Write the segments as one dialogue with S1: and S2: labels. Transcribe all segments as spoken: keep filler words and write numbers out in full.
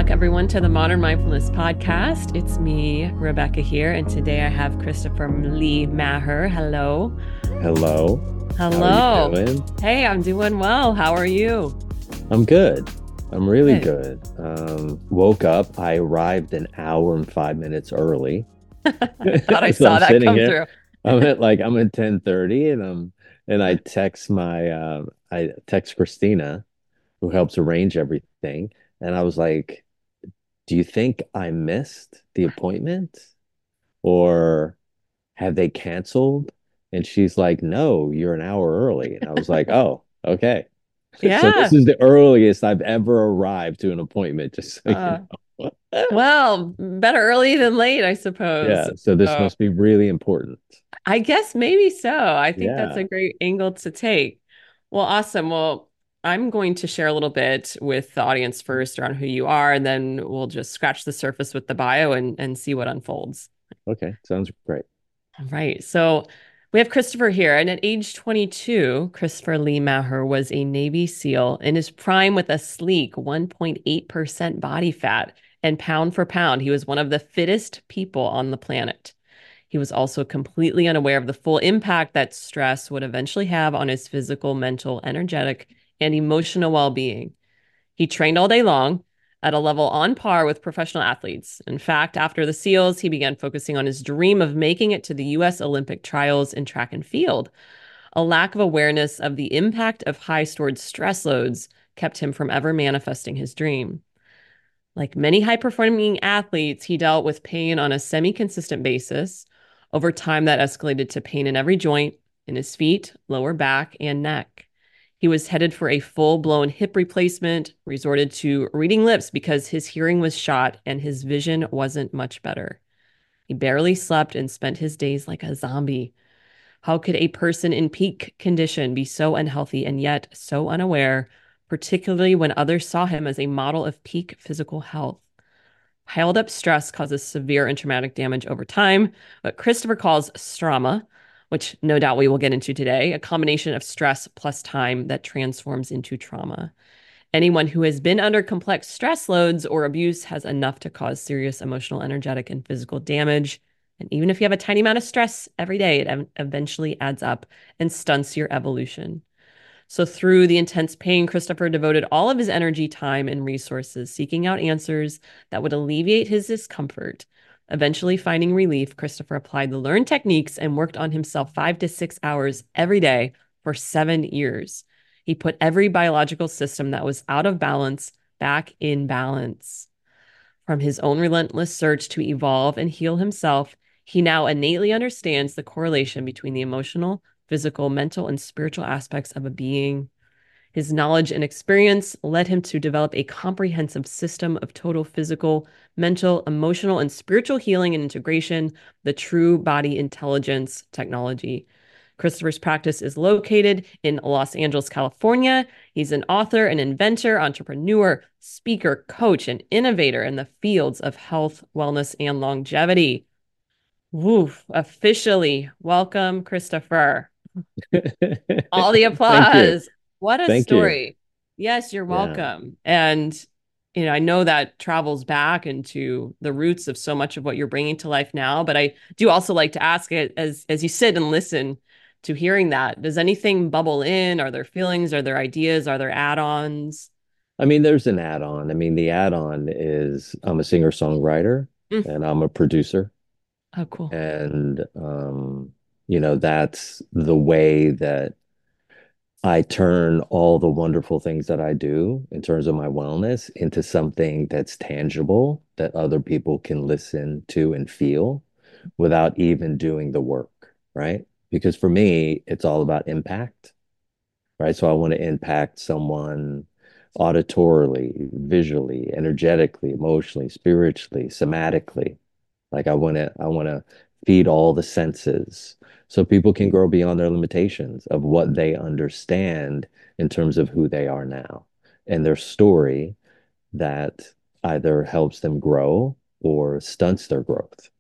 S1: back, everyone, to the Modern Mindfulness Podcast. It's me, Rebecca, here, and today I have Christopher Lee Maher. Hello.
S2: Hello. How are you
S1: Hello.
S2: doing?
S1: Hey, I'm doing well. How are you?
S2: I'm good. I'm really
S1: Good.
S2: good. Um, woke up. I arrived an hour and five minutes early.
S1: I thought I
S2: So
S1: saw
S2: I'm
S1: that
S2: sitting
S1: come
S2: here.
S1: through.
S2: I'm at like I'm at ten thirty and I'm and I text my uh, I text Christina, who helps arrange everything. And I was like, do you think I missed the appointment? Or have they canceled? And she's like, no, you're an hour early. And I was like, oh, okay. So this
S1: Yeah.
S2: is the earliest I've ever arrived to an appointment, just so you
S1: Uh,
S2: know.
S1: well, better early than late, I suppose.
S2: Yeah, so this
S1: So
S2: must be really important.
S1: I guess maybe so. I think that's a
S2: Yeah.
S1: great angle to take. Well, awesome. Well, I'm going to share a little bit with the audience first around who you are, and then we'll just scratch the surface with the bio and, and see what unfolds.
S2: Okay, sounds great.
S1: All right. So we have Christopher here. And at age twenty-two, Christopher Lee Maher was a Navy SEAL in his prime with a sleek one point eight percent body fat. And pound for pound, he was one of the fittest people on the planet. He was also completely unaware of the full impact that stress would eventually have on his physical, mental, energetic, and emotional well being. He trained all day long at a level on par with professional athletes. In fact, after the SEALs, he began focusing on his dream of making it to the U S Olympic trials in track and field. A lack of awareness of the impact of high stored stress loads kept him from ever manifesting his dream. Like many high performing athletes, he dealt with pain on a semi consistent basis. Over time, that escalated to pain in every joint, in his feet, lower back, and neck. He was headed for a full blown hip replacement, resorted to reading lips because his hearing was shot and his vision wasn't much better. He barely slept and spent his days like a zombie. How could a person in peak condition be so unhealthy and yet so unaware, particularly when others saw him as a model of peak physical health? Piled up stress causes severe and traumatic damage over time, what Christopher calls strama, which no doubt we will get into today, a combination of stress plus time that transforms into trauma. Anyone who has been under complex stress loads or abuse has enough to cause serious emotional, energetic, and physical damage. And even if you have a tiny amount of stress every day, it eventually adds up and stunts your evolution. So, through the intense pain, Christopher devoted all of his energy, time, and resources seeking out answers that would alleviate his discomfort. Eventually, finding relief, Christopher applied the learned techniques and worked on himself five to six hours every day for seven years. He put every biological system that was out of balance back in balance. From his own relentless search to evolve and heal himself, he now innately understands the correlation between the emotional, physical, mental, and spiritual aspects of a being. His knowledge and experience led him to develop a comprehensive system of total physical, mental, emotional, and spiritual healing and integration, the true body intelligence technology. Christopher's practice is located in Los Angeles, California. He's an author, an inventor, entrepreneur, speaker, coach, and innovator in the fields of health, wellness, and longevity. Woof, officially welcome, Christopher. All the
S2: Thank you.
S1: applause. What a
S2: Thank you.
S1: story. Yes, you're
S2: Yeah.
S1: welcome. And, you know, I know that travels back into the roots of so much of what you're bringing to life now, but I do also like to ask it as as you sit and listen to hearing that, does anything bubble in? Are there feelings? Are there ideas? Are there add-ons?
S2: I mean, there's an add-on. I mean, the add-on is I'm a singer-songwriter
S1: Mm.
S2: and I'm a producer.
S1: Oh, cool.
S2: And um, you know, that's the way that I turn all the wonderful things that I do in terms of my wellness into something that's tangible that other people can listen to and feel without even doing the work, right? Because for me, it's all about impact, right? So I want to impact someone auditorily, visually, energetically, emotionally, spiritually, somatically. Like I want to, I want to feed all the senses so people can grow beyond their limitations of what they understand in terms of who they are now and their story that either helps them grow or stunts their growth.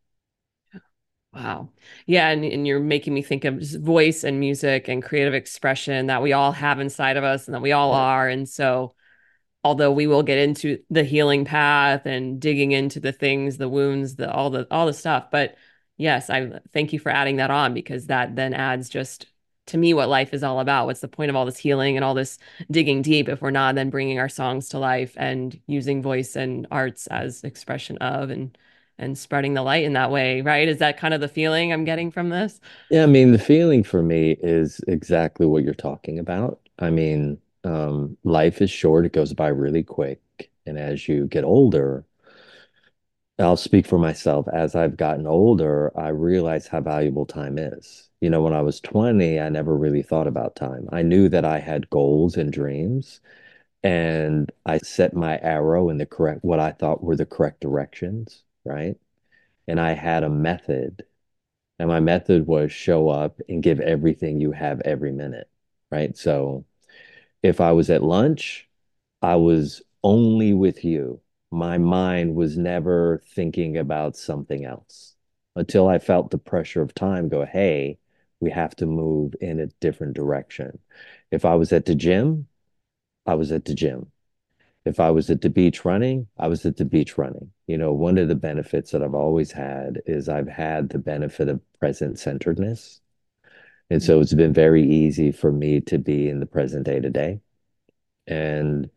S1: Wow. Yeah, and, and you're making me think of just voice and music and creative expression that we all have inside of us and that we all
S2: Right.
S1: are. And so although we will get into the healing path and digging into the things, the wounds, the all the all the stuff. But yes, I thank you for adding that on because that then adds just to me what life is all about. What's the point of all this healing and all this digging deep if we're not then bringing our songs to life and using voice and arts as expression of and and spreading the light in that way, right? Is that kind of the feeling I'm getting from this?
S2: Yeah, I mean, the feeling for me is exactly what you're talking about. I mean, um, life is short, it goes by really quick. And as you get older, I'll speak for myself. As I've gotten older, I realize how valuable time is. You know, when I was twenty, I never really thought about time. I knew that I had goals and dreams, and I set my arrow in the correct, what I thought were the correct directions, right? And I had a method. And my method was show up and give everything you have every minute, right? So if I was at lunch, I was only with you. My mind was never thinking about something else until I felt the pressure of time go, hey, we have to move in a different direction. If I was at the gym, I was at the gym. If I was at the beach running, I was at the beach running. You know, one of the benefits that I've always had is I've had the benefit of present centeredness. And so it's been very easy for me to be in the present day to day. And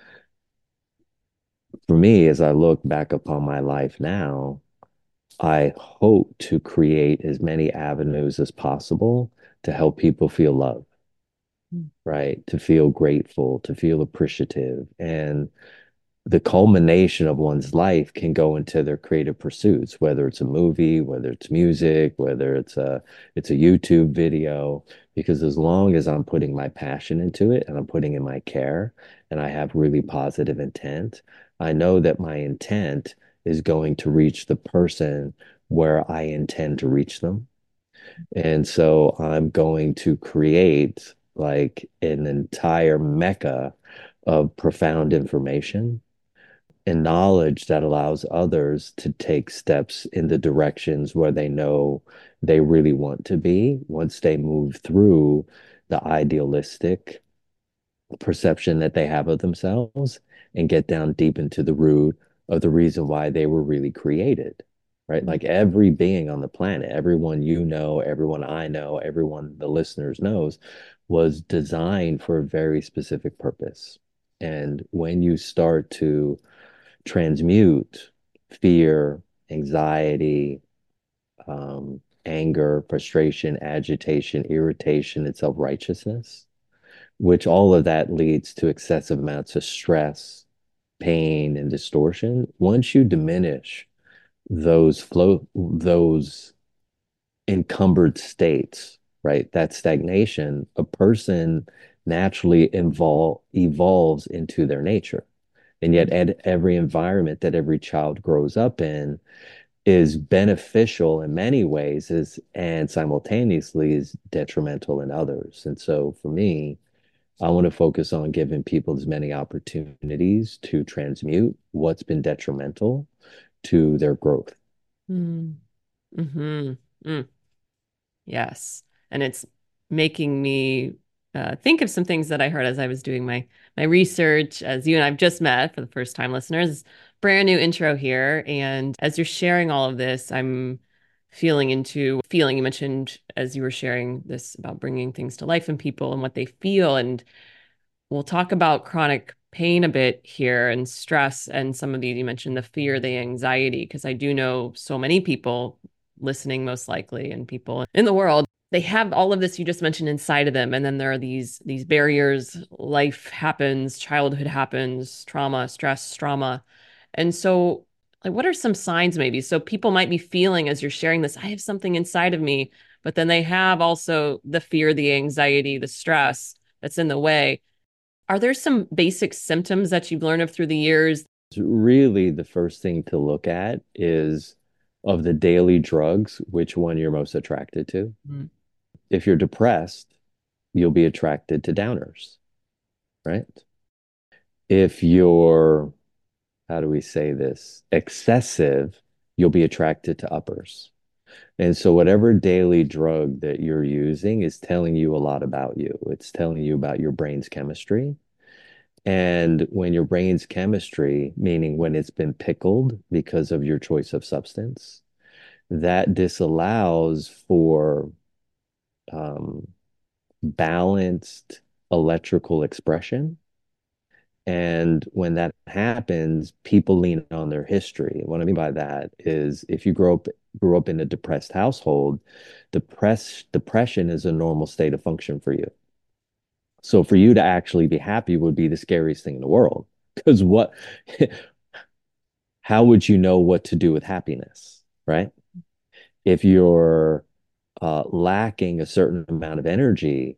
S2: for me, as I look back upon my life now, I hope to create as many avenues as possible to help people feel love, right? To feel grateful, to feel appreciative. And the culmination of one's life can go into their creative pursuits, whether it's a movie, whether it's music, whether it's a it's a YouTube video, because as long as I'm putting my passion into it and I'm putting in my care and I have really positive intent, I know that my intent is going to reach the person where I intend to reach them. And so I'm going to create like an entire mecca of profound information and knowledge that allows others to take steps in the directions where they know they really want to be once they move through the idealistic perception that they have of themselves and get down deep into the root of the reason why they were really created, right? Like every being on the planet, everyone you know, everyone I know, everyone the listeners knows was designed for a very specific purpose. And when you start to transmute fear, anxiety, um, anger, frustration, agitation, irritation, and self righteousness, which all of that leads to excessive amounts of stress, pain, and distortion. Once you diminish those flow, those encumbered states, right? That stagnation, a person naturally evol evolves into their nature. And yet, ed every environment that every child grows up in is beneficial in many ways is, and simultaneously is detrimental in others. And so for me, I want to focus on giving people as many opportunities to transmute what's been detrimental to their growth.
S1: Mm. Hmm. Mm. Yes. And it's making me uh, think of some things that I heard as I was doing my my research, as you and I've just met for the first time, listeners. Brand new intro here. And as you're sharing all of this, I'm feeling into feeling. You mentioned as you were sharing this about bringing things to life in people and what they feel. And we'll talk about chronic pain a bit here and stress and some of these. You mentioned the fear, the anxiety, because I do know so many people listening, most likely, and people in the world. They have all of this you just mentioned inside of them, and then there are these these barriers. Life happens, childhood happens, trauma, stress, trauma, and so like, what are some signs maybe? So people might be feeling as you're sharing this, I have something inside of me, but then they have also the fear, the anxiety, the stress that's in the way. Are there some basic symptoms that you've learned of through the years?
S2: Really, the first thing to look at is of the daily drugs, which one you're most attracted to.
S1: Mm.
S2: If you're depressed, you'll be attracted to downers, right? If you're, how do we say this, excessive, you'll be attracted to uppers. And so, whatever daily drug that you're using is telling you a lot about you. It's telling you about your brain's chemistry. And when your brain's chemistry, meaning when it's been pickled because of your choice of substance, that disallows for um, balanced electrical expression. And when that happens, people lean on their history. What I mean by that is if you grow up grew up in a depressed household, depress, depression is a normal state of function for you. So for you to actually be happy would be the scariest thing in the world. Because what, how would you know what to do with happiness, right? If you're uh, lacking a certain amount of energy,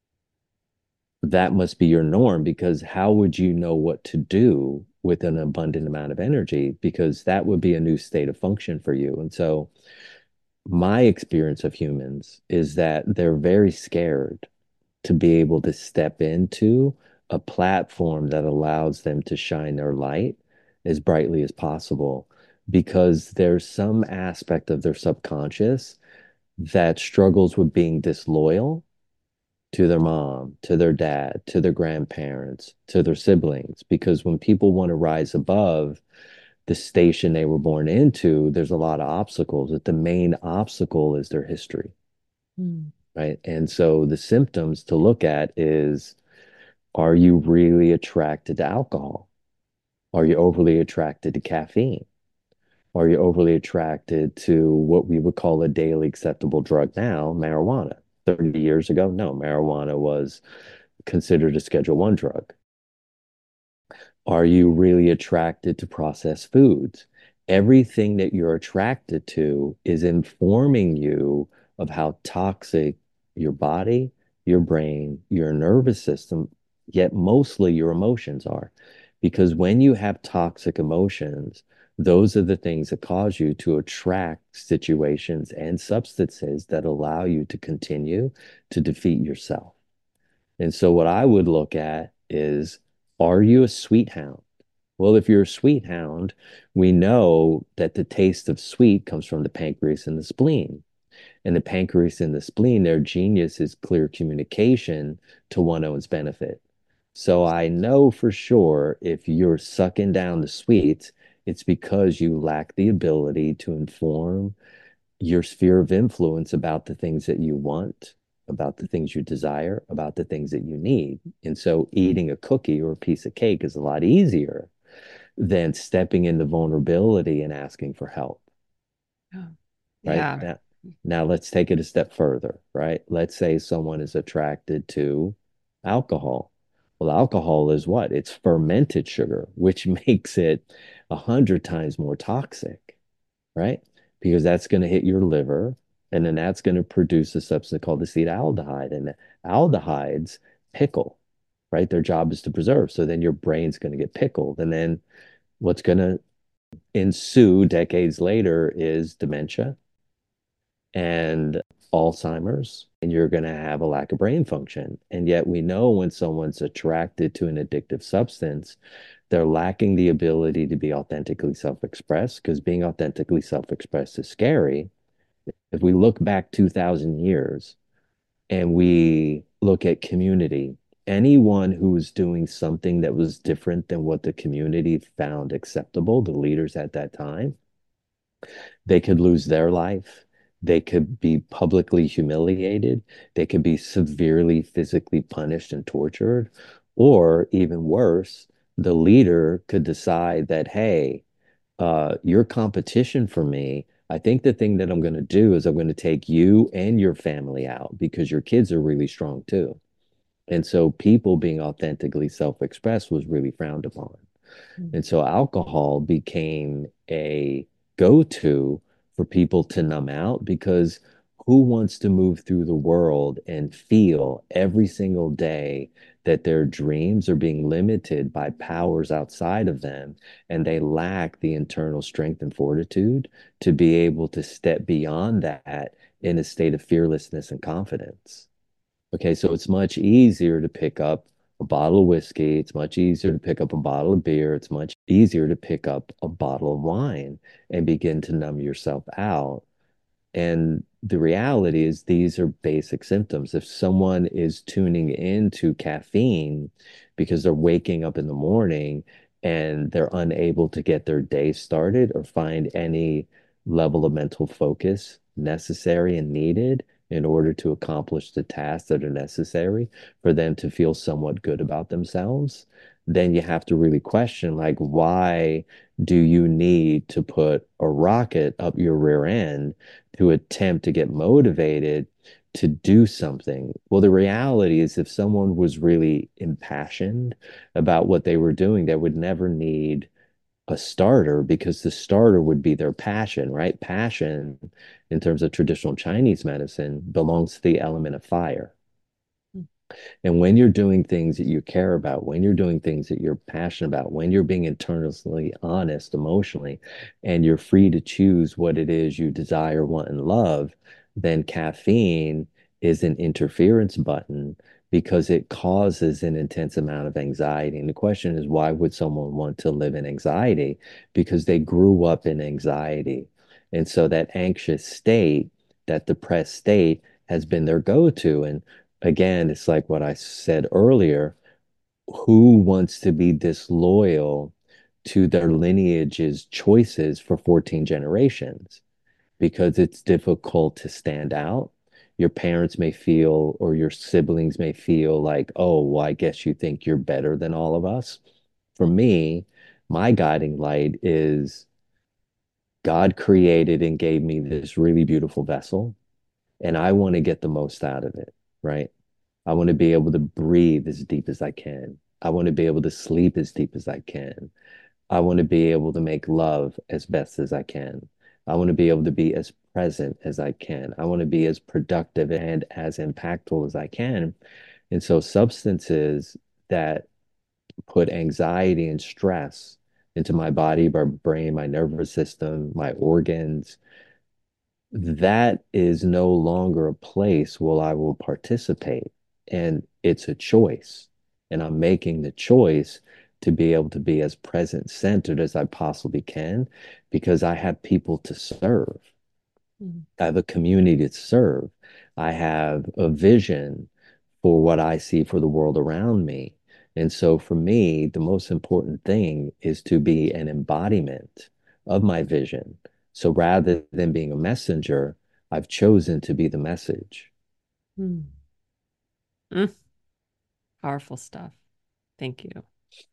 S2: that must be your norm because how would you know what to do with an abundant amount of energy? Because that would be a new state of function for you. And so, my experience of humans is that they're very scared to be able to step into a platform that allows them to shine their light as brightly as possible because there's some aspect of their subconscious that struggles with being disloyal to their mom, to their dad, to their grandparents, to their siblings. Because when people want to rise above the station they were born into, there's a lot of obstacles. But the main obstacle is their history,
S1: Mm.
S2: right? And so the symptoms to look at is, are you really attracted to alcohol? Are you overly attracted to caffeine? Are you overly attracted to what we would call a daily acceptable drug now, marijuana? thirty years ago, no, marijuana was considered a Schedule One drug. Are you really attracted to processed foods? Everything that you're attracted to is informing you of how toxic your body, your brain, your nervous system, yet mostly your emotions are. Because when you have toxic emotions, those are the things that cause you to attract situations and substances that allow you to continue to defeat yourself. And so, what I would look at is, are you a sweet hound? Well, if you're a sweet hound, we know that the taste of sweet comes from the pancreas and the spleen. And the pancreas and the spleen, their genius is clear communication to one's benefit. So I know for sure if you're sucking down the sweets, it's because you lack the ability to inform your sphere of influence about the things that you want, about the things you desire, about the things that you need. And so eating a cookie or a piece of cake is a lot easier than stepping into vulnerability and asking for help,
S1: Yeah.
S2: right?
S1: Yeah.
S2: Now, now let's take it a step further, right? Let's say someone is attracted to alcohol. Well, alcohol is what? It's fermented sugar, which makes it a hundred times more toxic, right? Because that's going to hit your liver, and then that's going to produce a substance called acetaldehyde. And aldehydes pickle, right? Their job is to preserve. So then your brain's going to get pickled. And then what's going to ensue decades later is dementia and Alzheimer's, and you're going to have a lack of brain function. And yet we know when someone's attracted to an addictive substance, they're lacking the ability to be authentically self-expressed because being authentically self-expressed is scary. If we look back two thousand years and we look at community, anyone who was doing something that was different than what the community found acceptable, the leaders at that time, they could lose their life. They could be publicly humiliated. They could be severely physically punished and tortured. Or even worse, the leader could decide that, hey, uh, your competition for me, I think the thing that I'm going to do is I'm going to take you and your family out because your kids are really strong too. And so people being authentically self-expressed was really frowned upon.
S1: Mm.
S2: And so alcohol became a go-to for people to numb out because who wants to move through the world and feel every single day that their dreams are being limited by powers outside of them and they lack the internal strength and fortitude to be able to step beyond that in a state of fearlessness and confidence? Okay, so it's much easier to pick up a bottle of whiskey. It's much easier to pick up a bottle of beer. It's much easier to pick up a bottle of wine and begin to numb yourself out. And the reality is these are basic symptoms. If someone is tuning into caffeine because they're waking up in the morning and they're unable to get their day started or find any level of mental focus necessary and needed in order to accomplish the tasks that are necessary for them to feel somewhat good about themselves, then you have to really question, like, why do you need to put a rocket up your rear end to attempt to get motivated to do something? Well, the reality is, if someone was really impassioned about what they were doing, they would never need a starter, because the starter would be their passion, right? Passion, in terms of traditional Chinese medicine, belongs to the element of fire. And when you're doing things that you care about, when you're doing things that you're passionate about, when you're being internally honest emotionally, and you're free to choose what it is you desire, want, and love, then caffeine is an interference button because it causes an intense amount of anxiety. And the question is, why would someone want to live in anxiety? Because they grew up in anxiety. And so that anxious state, that depressed state, has been their go-to. And again, it's like what I said earlier, who wants to be disloyal to their lineage's choices for fourteen generations? Because it's difficult to stand out. Your parents may feel, or your siblings may feel like, oh, well, I guess you think you're better than all of us. For me, my guiding light is God created and gave me this really beautiful vessel, and I want to get the most out of it, right? I want to be able to breathe as deep as I can. I want to be able to sleep as deep as I can. I want to be able to make love as best as I can. I want to be able to be as present as I can. I want to be as productive and as impactful as I can. And so substances that put anxiety and stress into my body, my brain, my nervous system, my organs, that is no longer a place where I will participate. And it's a choice. And I'm making the choice to be able to be as present centered as I possibly can, because I have people to serve.
S1: Mhm.
S2: I have a community to serve. I have a vision for what I see for the world around me. And so for me, the most important thing is to be an embodiment of my vision. So rather than being a messenger, I've chosen to be the message.
S1: Mm. Mm. Powerful stuff. Thank you.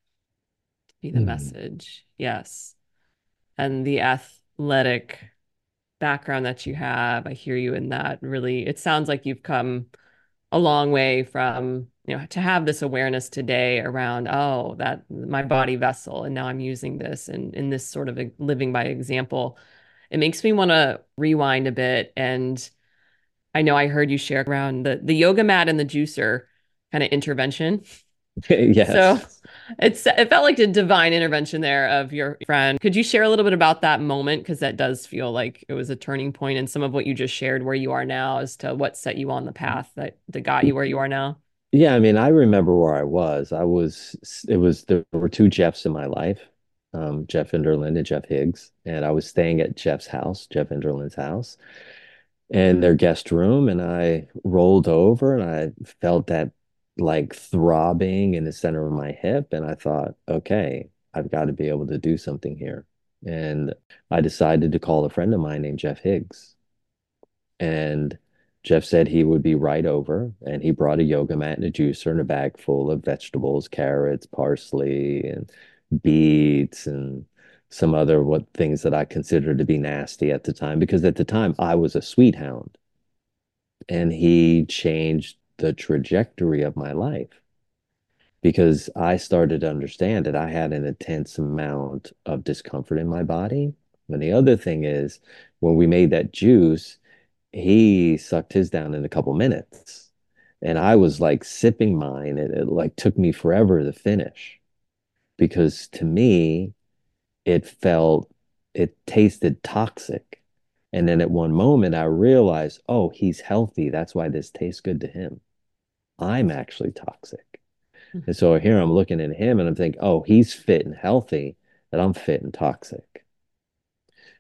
S1: Be the
S2: Hmm.
S1: message. Yes. And the athletic background that you have, I hear you in that. Really, it sounds like you've come a long way from, you know, to have this awareness today around, oh, that my body vessel, and now I'm using this and in this sort of a living by example. It makes me want to rewind a bit. And I know I heard you share around the the yoga mat and the juicer kind of intervention. So
S2: Yes.
S1: it's it felt like a divine intervention there of your friend. Could you share a little bit about that moment? Because that does feel like it was a turning point in some of what you just shared where you are now as to what set you on the path that that got you where you are now.
S2: Yeah, I mean, I remember where I was. I was, it was, there were two Jeffs in my life, um, Jeff Enderlin and Jeff Higgs. And I was staying at Jeff's house, Jeff Enderlin's house, in their guest room, and I rolled over and I felt that like throbbing in the center of my hip, and I thought, okay, I've got to be able to do something here. And I decided to call a friend of mine named Jeff Higgs. And Jeff said he would be right over, and he brought a yoga mat and a juicer and a bag full of vegetables, carrots, parsley, and beets, and some other what things that I considered to be nasty at the time, because at the time I was a sweet hound, and he changed the trajectory of my life because I started to understand that I had an intense amount of discomfort in my body. And the other thing is, when we made that juice, he sucked his down in a couple minutes. And I was like sipping mine, and it like took me forever to finish, because to me, it felt, it tasted toxic. And then at one moment, I realized, oh, he's healthy. That's why this tastes good to him. I'm actually toxic. And so here I'm looking at him and I'm thinking, oh, he's fit and healthy, and I'm fit and toxic.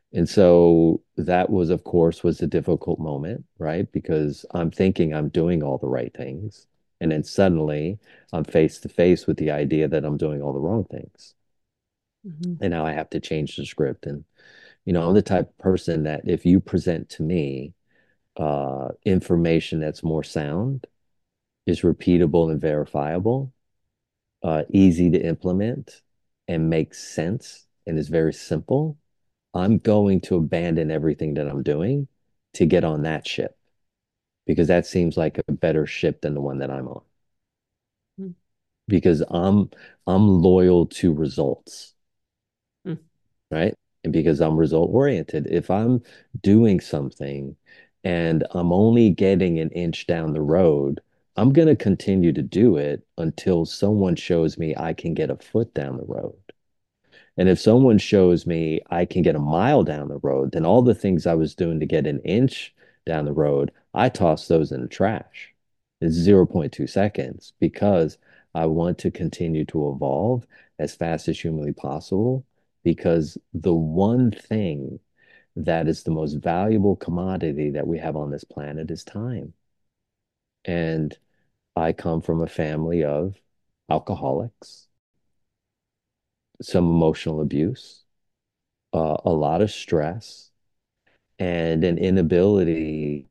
S2: And so that was, of course, was a difficult moment, right? Because I'm thinking I'm doing all the right things. And then suddenly I'm face to face with the idea that I'm doing all the wrong things.
S1: Mhm.
S2: And now I have to change the script. And, you know, I'm the type of person that if you present to me uh, information that's more sound, is repeatable and verifiable, uh, easy to implement, and makes sense and is very simple, I'm going to abandon everything that I'm doing to get on that ship because that seems like a better ship than the one that I'm on.
S1: Mhm.
S2: Because I'm I'm loyal to results,
S1: Mhm.
S2: right? And because I'm result oriented. If I'm doing something and I'm only getting an inch down the road, I'm going to continue to do it until someone shows me I can get a foot down the road. And if someone shows me I can get a mile down the road, then all the things I was doing to get an inch down the road, I toss those in the trash. It's zero point zero point two seconds because I want to continue to evolve as fast as humanly possible. Because the one thing that is the most valuable commodity that we have on this planet is time. And I come from a family of alcoholics, some emotional abuse, uh, a lot of stress, and an inability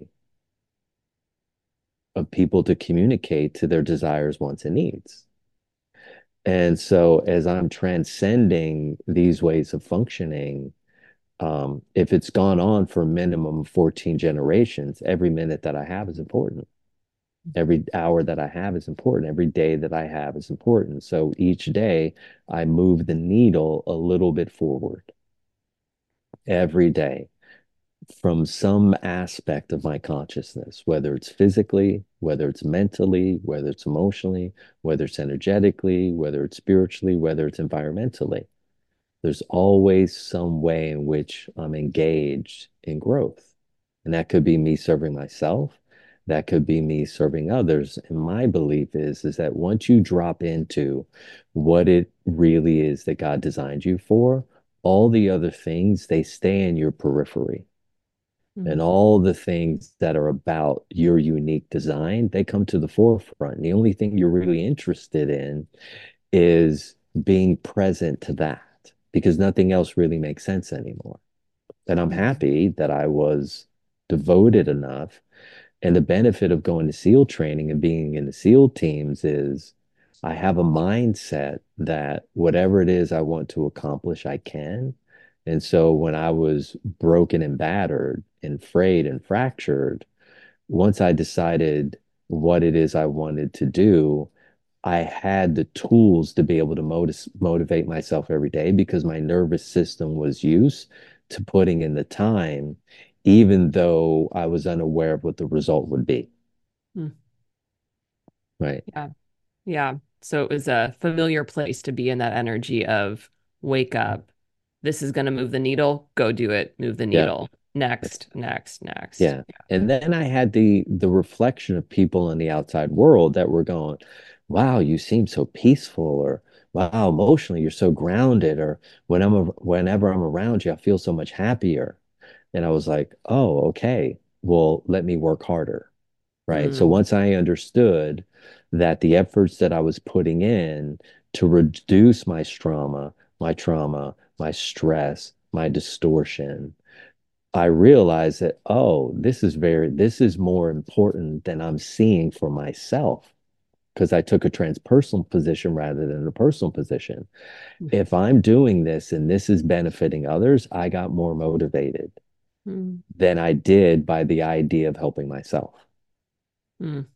S2: of people to communicate to their desires, wants, and needs. And so, as I'm transcending these ways of functioning, um, if it's gone on for a minimum of fourteen generations, every minute that I have is important. Every hour that I have is important. Every day that I have is important. So each day I move the needle a little bit forward every day, from some aspect of my consciousness, whether it's physically, whether it's mentally, whether it's emotionally, whether it's energetically, whether it's spiritually, whether it's environmentally. There's always some way in which I'm engaged in growth. And that could be me serving myself. That could be me serving others. And my belief is, is that once you drop into what it really is that God designed you for, all the other things, they stay in your periphery, and
S1: Mhm.
S2: all the things that are about your unique design, they come to the forefront. And the only thing you're really interested in is being present to that because nothing else really makes sense anymore. And I'm
S1: Mhm.
S2: happy that I was devoted enough. And the benefit of going to SEAL training and being in the SEAL teams is I have a mindset that whatever it is I want to accomplish, I can. And so when I was broken and battered and frayed and fractured, once I decided what it is I wanted to do, I had the tools to be able to motiv motivate myself every day because my nervous system was used to putting in the time, even though I was unaware of what the result would be.
S1: Mhm.
S2: Right.
S1: Yeah. Yeah. So it was a familiar place to be in that energy of wake up. This is going to move the needle. Go do it. Move the
S2: Yeah.
S1: needle. Next, next, next.
S2: Yeah. And then I had the the reflection of people in the outside world that were going, wow, you seem so peaceful, or wow, emotionally, you're so grounded, or when I'm a, whenever I'm around you, I feel so much happier. And I was like, oh, okay, well, let me work harder. Right. So
S1: Mm,
S2: once I understood that the efforts that I was putting in to reduce my trauma, my trauma, my stress, my distortion, I realized that, oh, this is very, this is more important than I'm seeing for myself because I took a transpersonal position rather than a personal position. If I'm doing this and this is benefiting others, I got more motivated
S1: mm,
S2: than I did by the idea of helping myself.
S1: mm.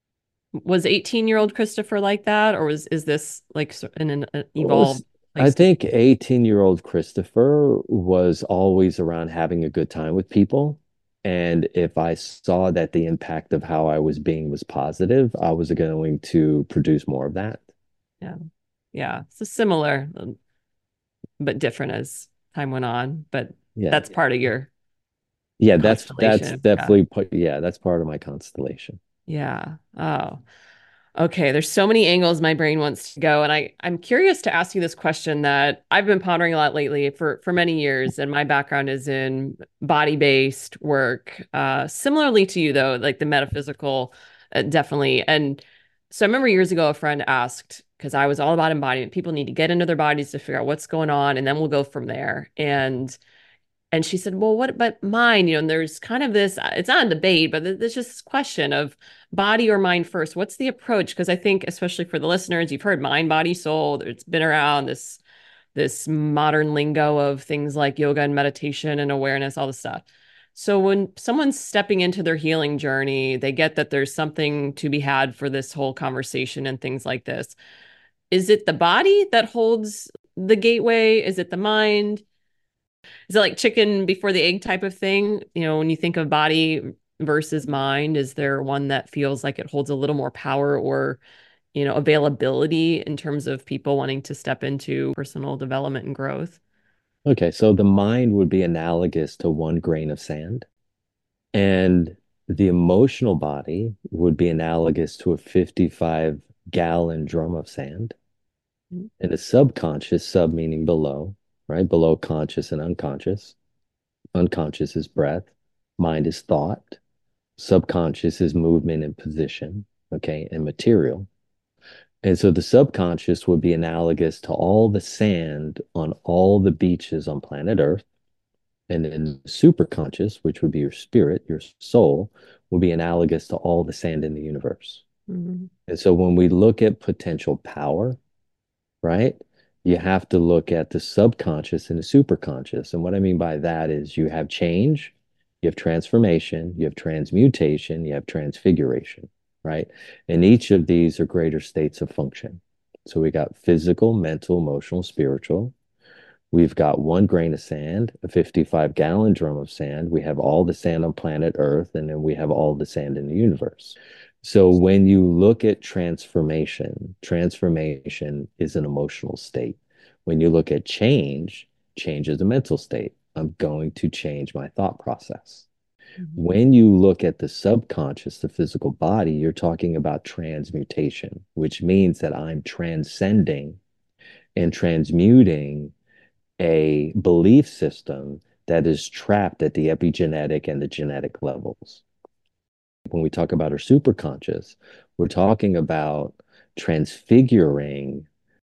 S1: Was eighteen year old Christopher like that, or was is this like s- in an uh,
S2: Was
S1: evolved
S2: I
S1: place to
S2: think
S1: be?
S2: eighteen year old Christopher was always around having a good time with people. And if I saw that the impact of how I was being was positive, I was going to produce more of that.
S1: Yeah. Yeah. So similar, um, but different as time went on. But
S2: Yeah.
S1: that's part of your
S2: Yeah, that's that's
S1: constellation. Yeah.
S2: definitely put, yeah, that's part of my constellation.
S1: Yeah. Oh. Okay, there's so many angles my brain wants to go, and I I'm curious to ask you this question that I've been pondering a lot lately for for many years, and my background is in body-based work, uh, similarly to you though, like the metaphysical, uh, definitely. And so I remember years ago a friend asked, because I was all about embodiment, people need to get into their bodies to figure out what's going on, and then we'll go from there. And and she said, well, what about mine? You know, and there's kind of this, it's not a debate, but there's just this question of body or mind first. What's the approach? Because I think, especially for the listeners, you've heard mind, body, soul. It's been around this this modern lingo of things like yoga and meditation and awareness, all this stuff. So when someone's stepping into their healing journey, they get that there's something to be had for this whole conversation and things like this. Is it the body that holds the gateway? Is it the mind? Is it like chicken before the egg type of thing? You know, when you think of body versus mind, is there one that feels like it holds a little more power or, you know, availability in terms of people wanting to step into personal development and growth?
S2: Okay, so the mind would be analogous to one grain of sand, and the emotional body would be analogous to a fifty-five gallon drum of sand.
S1: Mhm.
S2: And the subconscious, sub meaning below, right? Below conscious and unconscious. Unconscious is breath, mind is thought, subconscious is movement and position, okay, and material. And so the subconscious would be analogous to all the sand on all the beaches on planet Earth. And then superconscious, which would be your spirit, your soul, will be analogous to all the sand in the universe.
S1: Mhm.
S2: And so when we look at potential power, right, you have to look at the subconscious and the superconscious. And what I mean by that is you have change, you have transformation, you have transmutation, you have transfiguration, right? And each of these are greater states of function. So we got physical, mental, emotional, spiritual. We've got one grain of sand, a fifty-five gallon drum of sand. We have all the sand on planet Earth, and then we have all the sand in the universe. So when you look at transformation, transformation is an emotional state. When you look at change, change is a mental state. I'm going to change my thought process.
S1: Mhm.
S2: When you look at the subconscious, the physical body, you're talking about transmutation, which means that I'm transcending and transmuting a belief system that is trapped at the epigenetic and the genetic levels. When we talk about our superconscious, we're talking about transfiguring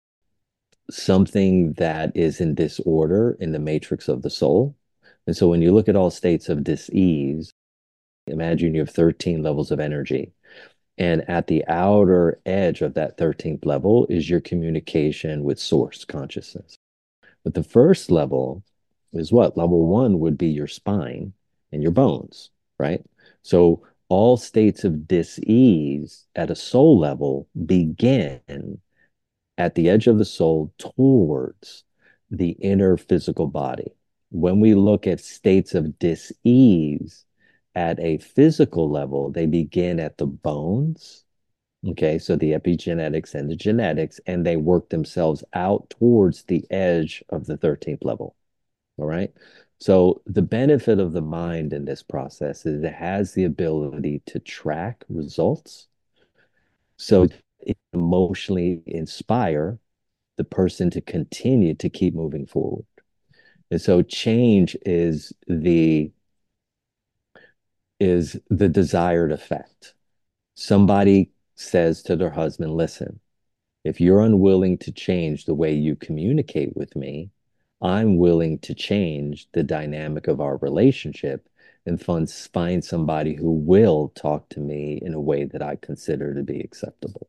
S2: something that is in disorder in the matrix of the soul. And so when you look at all states of dis-ease, imagine you have thirteen levels of energy. And at the outer edge of that thirteenth level is your communication with source consciousness. But the first level is what? Level one would be your spine and your bones, right? So all states of dis-ease at a soul level begin at the edge of the soul towards the inner physical body. When we look at states of dis-ease at a physical level, they begin at the bones. Okay, so the epigenetics and the genetics, and they work themselves out towards the edge of the thirteenth level. All right. So the benefit of the mind in this process is it has the ability to track results. So it emotionally inspire the person to continue to keep moving forward. And so change is the is the desired effect. Somebody says to their husband, listen, if you're unwilling to change the way you communicate with me, I'm willing to change the dynamic of our relationship and find somebody who will talk to me in a way that I consider to be acceptable.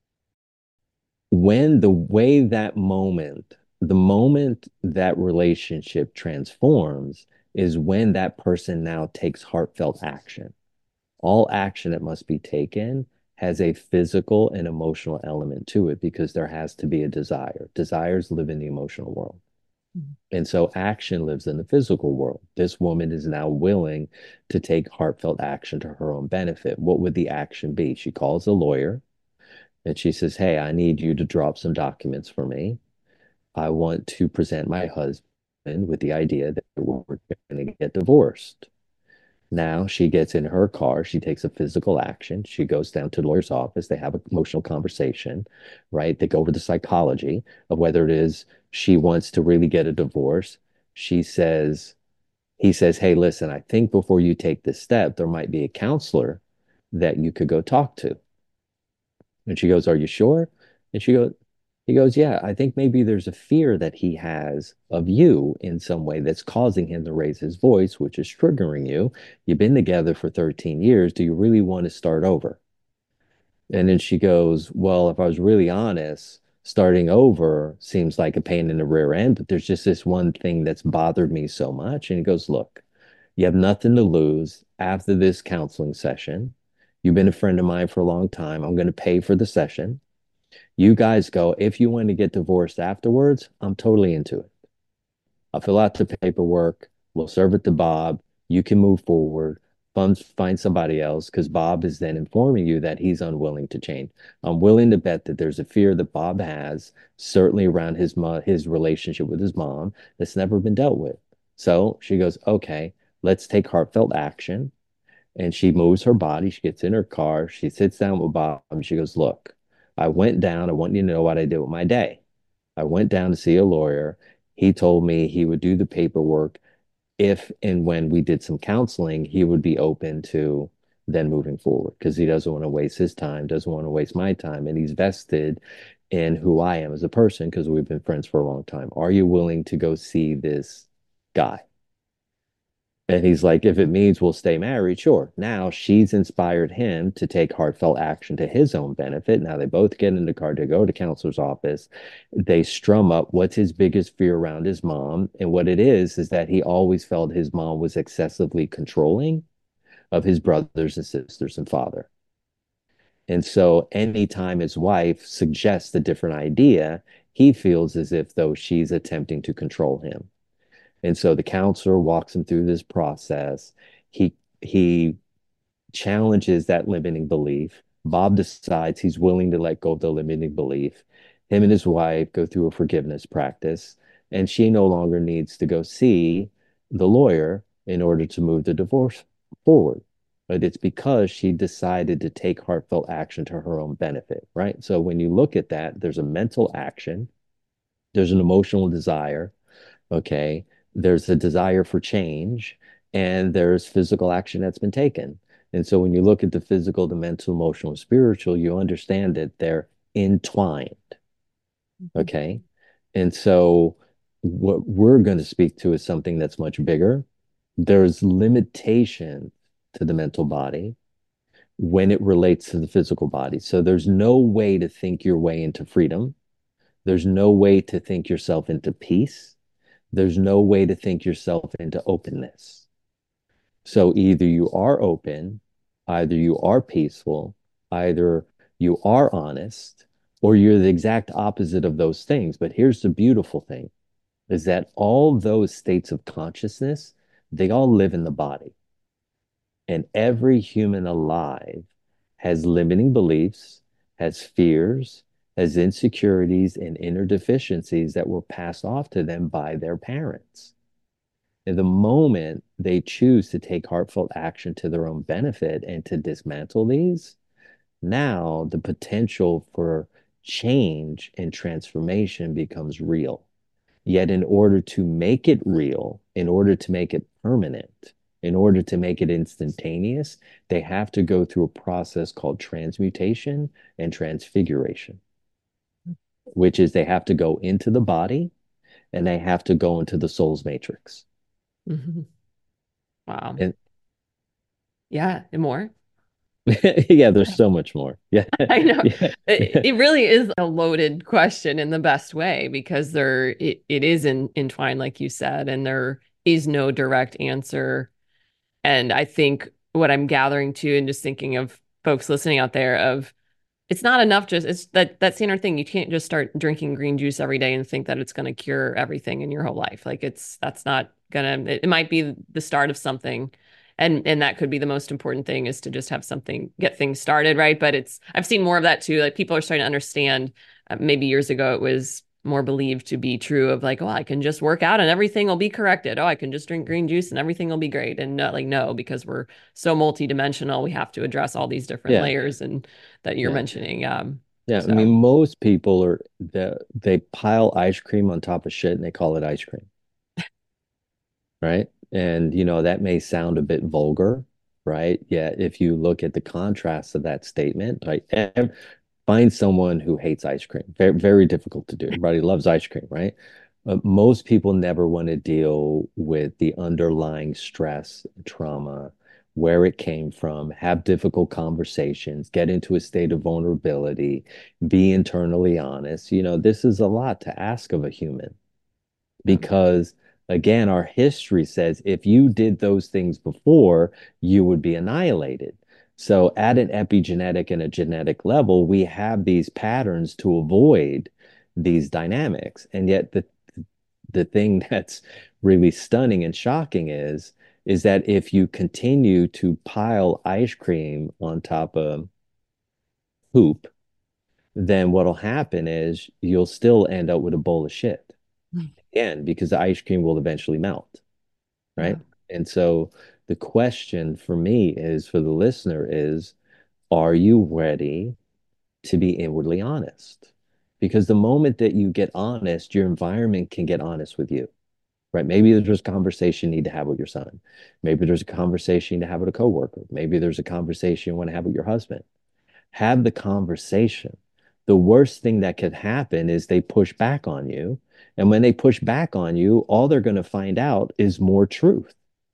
S2: When the way that moment, the moment that relationship transforms is when that person now takes heartfelt action. All action that must be taken has a physical and emotional element to it because there has to be a desire. Desires live in the emotional world. And so action lives in the physical world. This woman is now willing to take heartfelt action to her own benefit. What would the action be? She calls a lawyer and she says, hey, I need you to drop some documents for me. I want to present my husband with the idea that we're going to get divorced. Now she gets in her car, she takes a physical action, she goes down to the lawyer's office, they have an emotional conversation, right? They go over the psychology of whether it is she wants to really get a divorce. She says, he says, hey, listen, I think before you take this step, there might be a counselor that you could go talk to. And she goes, are you sure? And she goes, he goes, yeah, I think maybe there's a fear that he has of you in some way that's causing him to raise his voice, which is triggering you. You've been together for thirteen years. Do you really want to start over? And then she goes, well, if I was really honest, starting over seems like a pain in the rear end, but there's just this one thing that's bothered me so much. And he goes, look, you have nothing to lose after this counseling session. You've been a friend of mine for a long time. I'm going to pay for the session. You guys go. If you want to get divorced afterwards, I'm totally into it. I'll fill out the paperwork. We'll serve it to Bob. You can move forward. Find, find somebody else because Bob is then informing you that he's unwilling to change. I'm willing to bet that there's a fear that Bob has, certainly around his mo his relationship with his mom, that's never been dealt with. So she goes, okay, let's take heartfelt action. And she moves her body. She gets in her car. She sits down with Bob. And she goes, look, I went down. I want you to know what I did with my day. I went down to see a lawyer. He told me he would do the paperwork if and when we did some counseling, he would be open to then moving forward because he doesn't want to waste his time, doesn't want to waste my time, and he's vested in who I am as a person because we've been friends for a long time. Are you willing to go see this guy? And he's like, if it means we'll stay married, sure. Now she's inspired him to take heartfelt action to his own benefit. Now they both get in the car to go to counselor's office. They strum up what's his biggest fear around his mom. And what it is, is that he always felt his mom was excessively controlling of his brothers and sisters and father. And so anytime his wife suggests a different idea, he feels as if though she's attempting to control him. And so the counselor walks him through this process. He he challenges that limiting belief. Bob decides he's willing to let go of the limiting belief. Him and his wife go through a forgiveness practice, and she no longer needs to go see the lawyer in order to move the divorce forward. But it's because she decided to take heartfelt action to her own benefit, right? So when you look at that, there's a mental action, there's an emotional desire, okay? There's a desire for change, and there's physical action that's been taken. And so when you look at the physical, the mental, emotional, and spiritual, you understand that they're entwined, okay? And so what we're going to speak to is something that's much bigger. There's limitation to the mental body when it relates to the physical body. So there's no way to think your way into freedom. There's no way to think yourself into peace. There's no way to think yourself into openness. So either you are open, either you are peaceful, either you are honest, or you're the exact opposite of those things. But here's the beautiful thing is that all those states of consciousness, they all live in the body. And every human alive has limiting beliefs, has fears, has insecurities and inner deficiencies that were passed off to them by their parents. And the moment they choose to take heartfelt action to their own benefit and to dismantle these, now the potential for change and transformation becomes real. Yet, in order to make it real, in order to make it permanent, in order to make it instantaneous, they have to go through a process called transmutation and transfiguration, which is they have to go into the body and they have to go into the soul's matrix.
S1: Mm-hmm. Wow.
S2: And
S1: Yeah, and more.
S2: yeah, there's so much more. Yeah.
S1: I know.
S2: Yeah.
S1: It,
S2: Yeah.
S1: it really is a loaded question in the best way because there it, it is in, entwined, like you said, and there is no direct answer. And I think what I'm gathering too, and just thinking of folks listening out there, of it's not enough just it's that that standard thing. You can't just start drinking green juice every day and think that it's going to cure everything in your whole life. Like it's that's not gonna it, it might be the start of something. And and that could be the most important thing is to just have something, get things started, right? But it's I've seen more of that too. Like people are starting to understand. Uh, maybe years ago it was more believed to be true of like, oh, I can just work out and everything will be corrected. Oh, I can just drink green juice and everything will be great. And not like, no, because we're so multidimensional, we have to address all these different
S2: Yeah.
S1: layers and that you're
S2: Yeah.
S1: mentioning. Um,
S2: Yeah. I mean,
S1: so
S2: most people are the they pile ice cream on top of shit and they call it ice cream, right? And you know, that may sound a bit vulgar, right? Yet if you look at the contrast of that statement, right? And find someone who hates ice cream. Very, very difficult to do. Everybody loves ice cream, right? But most people never want to deal with the underlying stress, trauma, where it came from, have difficult conversations, get into a state of vulnerability, be internally honest. You know, this is a lot to ask of a human
S1: um,
S2: because, again, our history says if you did those things before, you would be annihilated. So, at an epigenetic and a genetic level, we have these patterns to avoid these dynamics. And yet, the the thing that's really stunning and shocking is is that if you continue to pile ice cream on top of poop, then what'll happen is you'll still end up with a bowl of shit. Again, because the ice cream will eventually melt,
S1: yeah.
S2: right? And so the question for me is for the listener is, are you ready to be inwardly honest? Because the moment that you get honest, your environment can get honest with you, right? Maybe there's a conversation you need to have with your son. Maybe there's a conversation you need to have with a coworker. Maybe there's a conversation you want to have with your husband. Have the conversation. The worst thing that could happen is they push back on you. And when they push back on you, all they're going to find out is more truth.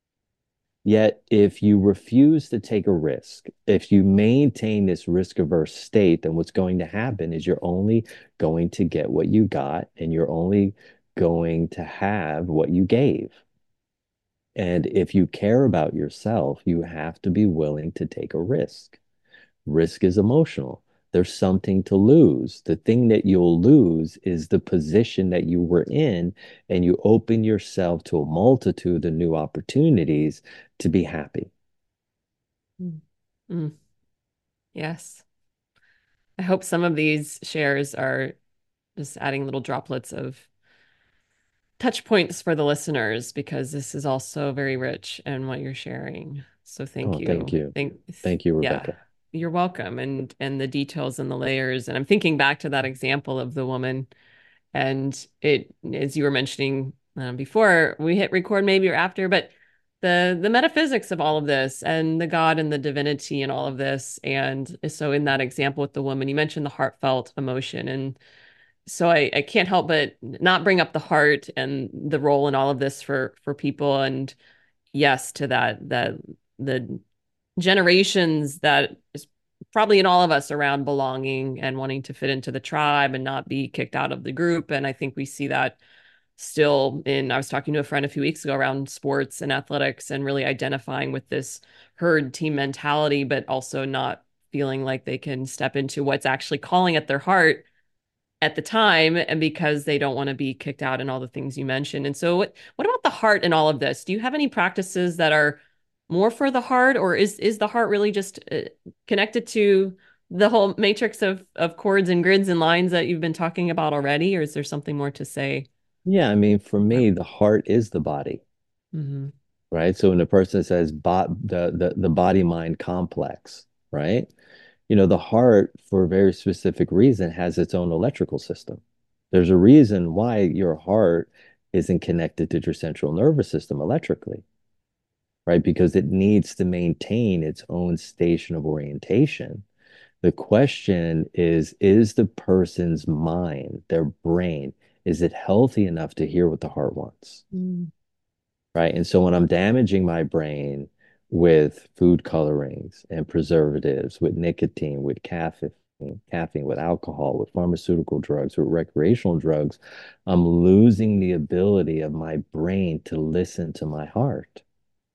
S2: Yet, if you refuse to take a risk, if you maintain this risk averse state, then what's going to happen is you're only going to get what you got and you're only going to have what you gave. And if you care about yourself, you have to be willing to take a risk. Risk is emotional. There's something to lose. The thing that you'll lose is the position that you were in, and you open yourself to a multitude of new opportunities to be happy.
S1: Mm. Mm. Yes. I hope some of these shares are just adding little droplets of touch points for the listeners because this is also very rich in what you're sharing. So thank
S2: Oh, thank
S1: you.
S2: you.
S1: Thank,
S2: Thank you,
S1: yeah,
S2: Rebecca.
S1: you're welcome. And and the details and the layers. And I'm thinking back to that example of the woman, and it, as you were mentioning uh, before we hit record, maybe or after, but the the metaphysics of all of this and the God and the divinity and all of this. And so in that example with the woman, you mentioned the heartfelt emotion and so I, I can't help but not bring up the heart and the role in all of this for for people and yes to that that the generations that is probably in all of us around belonging and wanting to fit into the tribe and not be kicked out of the group and I think we see that still in I was talking to a friend a few weeks ago around sports and athletics and really identifying with this herd team mentality but also not feeling like they can step into what's actually calling at their heart at the time and because they don't want to be kicked out and all the things you mentioned. And so what what about the heart in all of this? Do you have any practices that are more for the heart or is is the heart really just uh, connected to the whole matrix of of chords and grids and lines that you've been talking about already or is there something more to say?
S2: Yeah, I mean, for
S1: Yeah.
S2: me, the heart is the body,
S1: Hmm.
S2: right? So when a person says bot the the, the body mind complex, right? You know, the heart, for a very specific reason, has its own electrical system. There's a reason why your heart isn't connected to your central nervous system electrically, right? Because it needs to maintain its own station of orientation. The question is, is the person's mind, their brain, is it healthy enough to hear what the heart wants?
S1: Mm.
S2: Right. And so when I'm damaging my brain with food colorings and preservatives, with nicotine, with caffeine, caffeine, with alcohol, with pharmaceutical drugs, with recreational drugs, I'm losing the ability of my brain to listen to my heart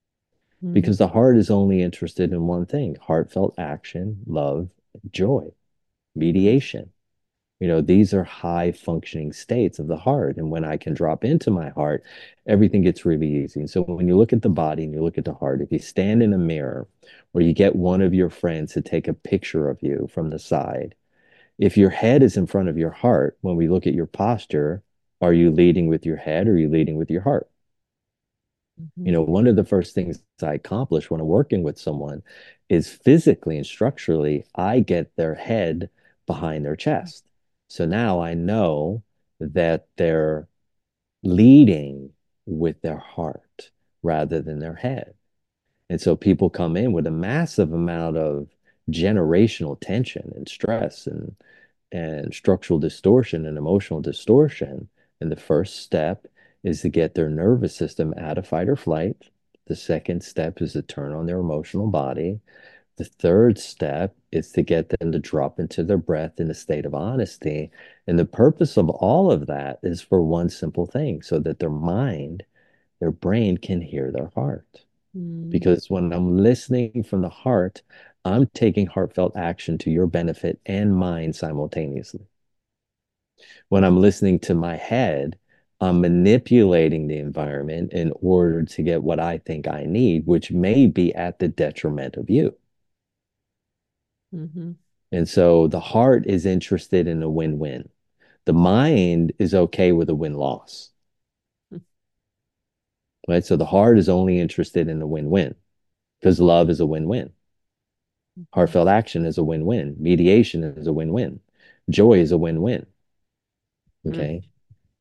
S1: Mm.
S2: because the heart is only interested in one thing: heartfelt action, love, joy,
S1: Mm.
S2: mediation. You know, these are high functioning states of the heart. And when I can drop into my heart, everything gets really easy. And so when you look at the body and you look at the heart, if you stand in a mirror or you get one of your friends to take a picture of you from the side, If your head is in front of your heart, when we look at your posture, are you leading with your head or are you leading with your heart? You
S1: Mhm.
S2: know, one of the first things I accomplish when I'm working with someone is physically and structurally, I get their head behind their chest. So now I know that they're leading with their heart rather than their head. And so people come in with a massive amount of generational tension and stress and and structural distortion and emotional distortion. And the first step is to get their nervous system out of fight or flight. The second step is to turn on their emotional body. The third step is to get them to drop into their breath in a state of honesty. And the purpose of all of that is for one simple thing, so that their mind, their brain can hear their heart.
S1: Mm.
S2: Because when I'm listening from the heart, I'm taking heartfelt action to your benefit and mine simultaneously. When I'm listening to my head, I'm manipulating the environment in order to get what I think I need, which may be at the detriment of you.
S1: Mhm.
S2: And so the heart is interested in a win-win. The mind is okay with a win-loss, right? So the heart is only interested in a win-win because love is a win-win.
S1: Mhm.
S2: Heartfelt action is a win-win. Mediation is a win-win. Joy is a win-win.
S1: Mm.
S2: Okay.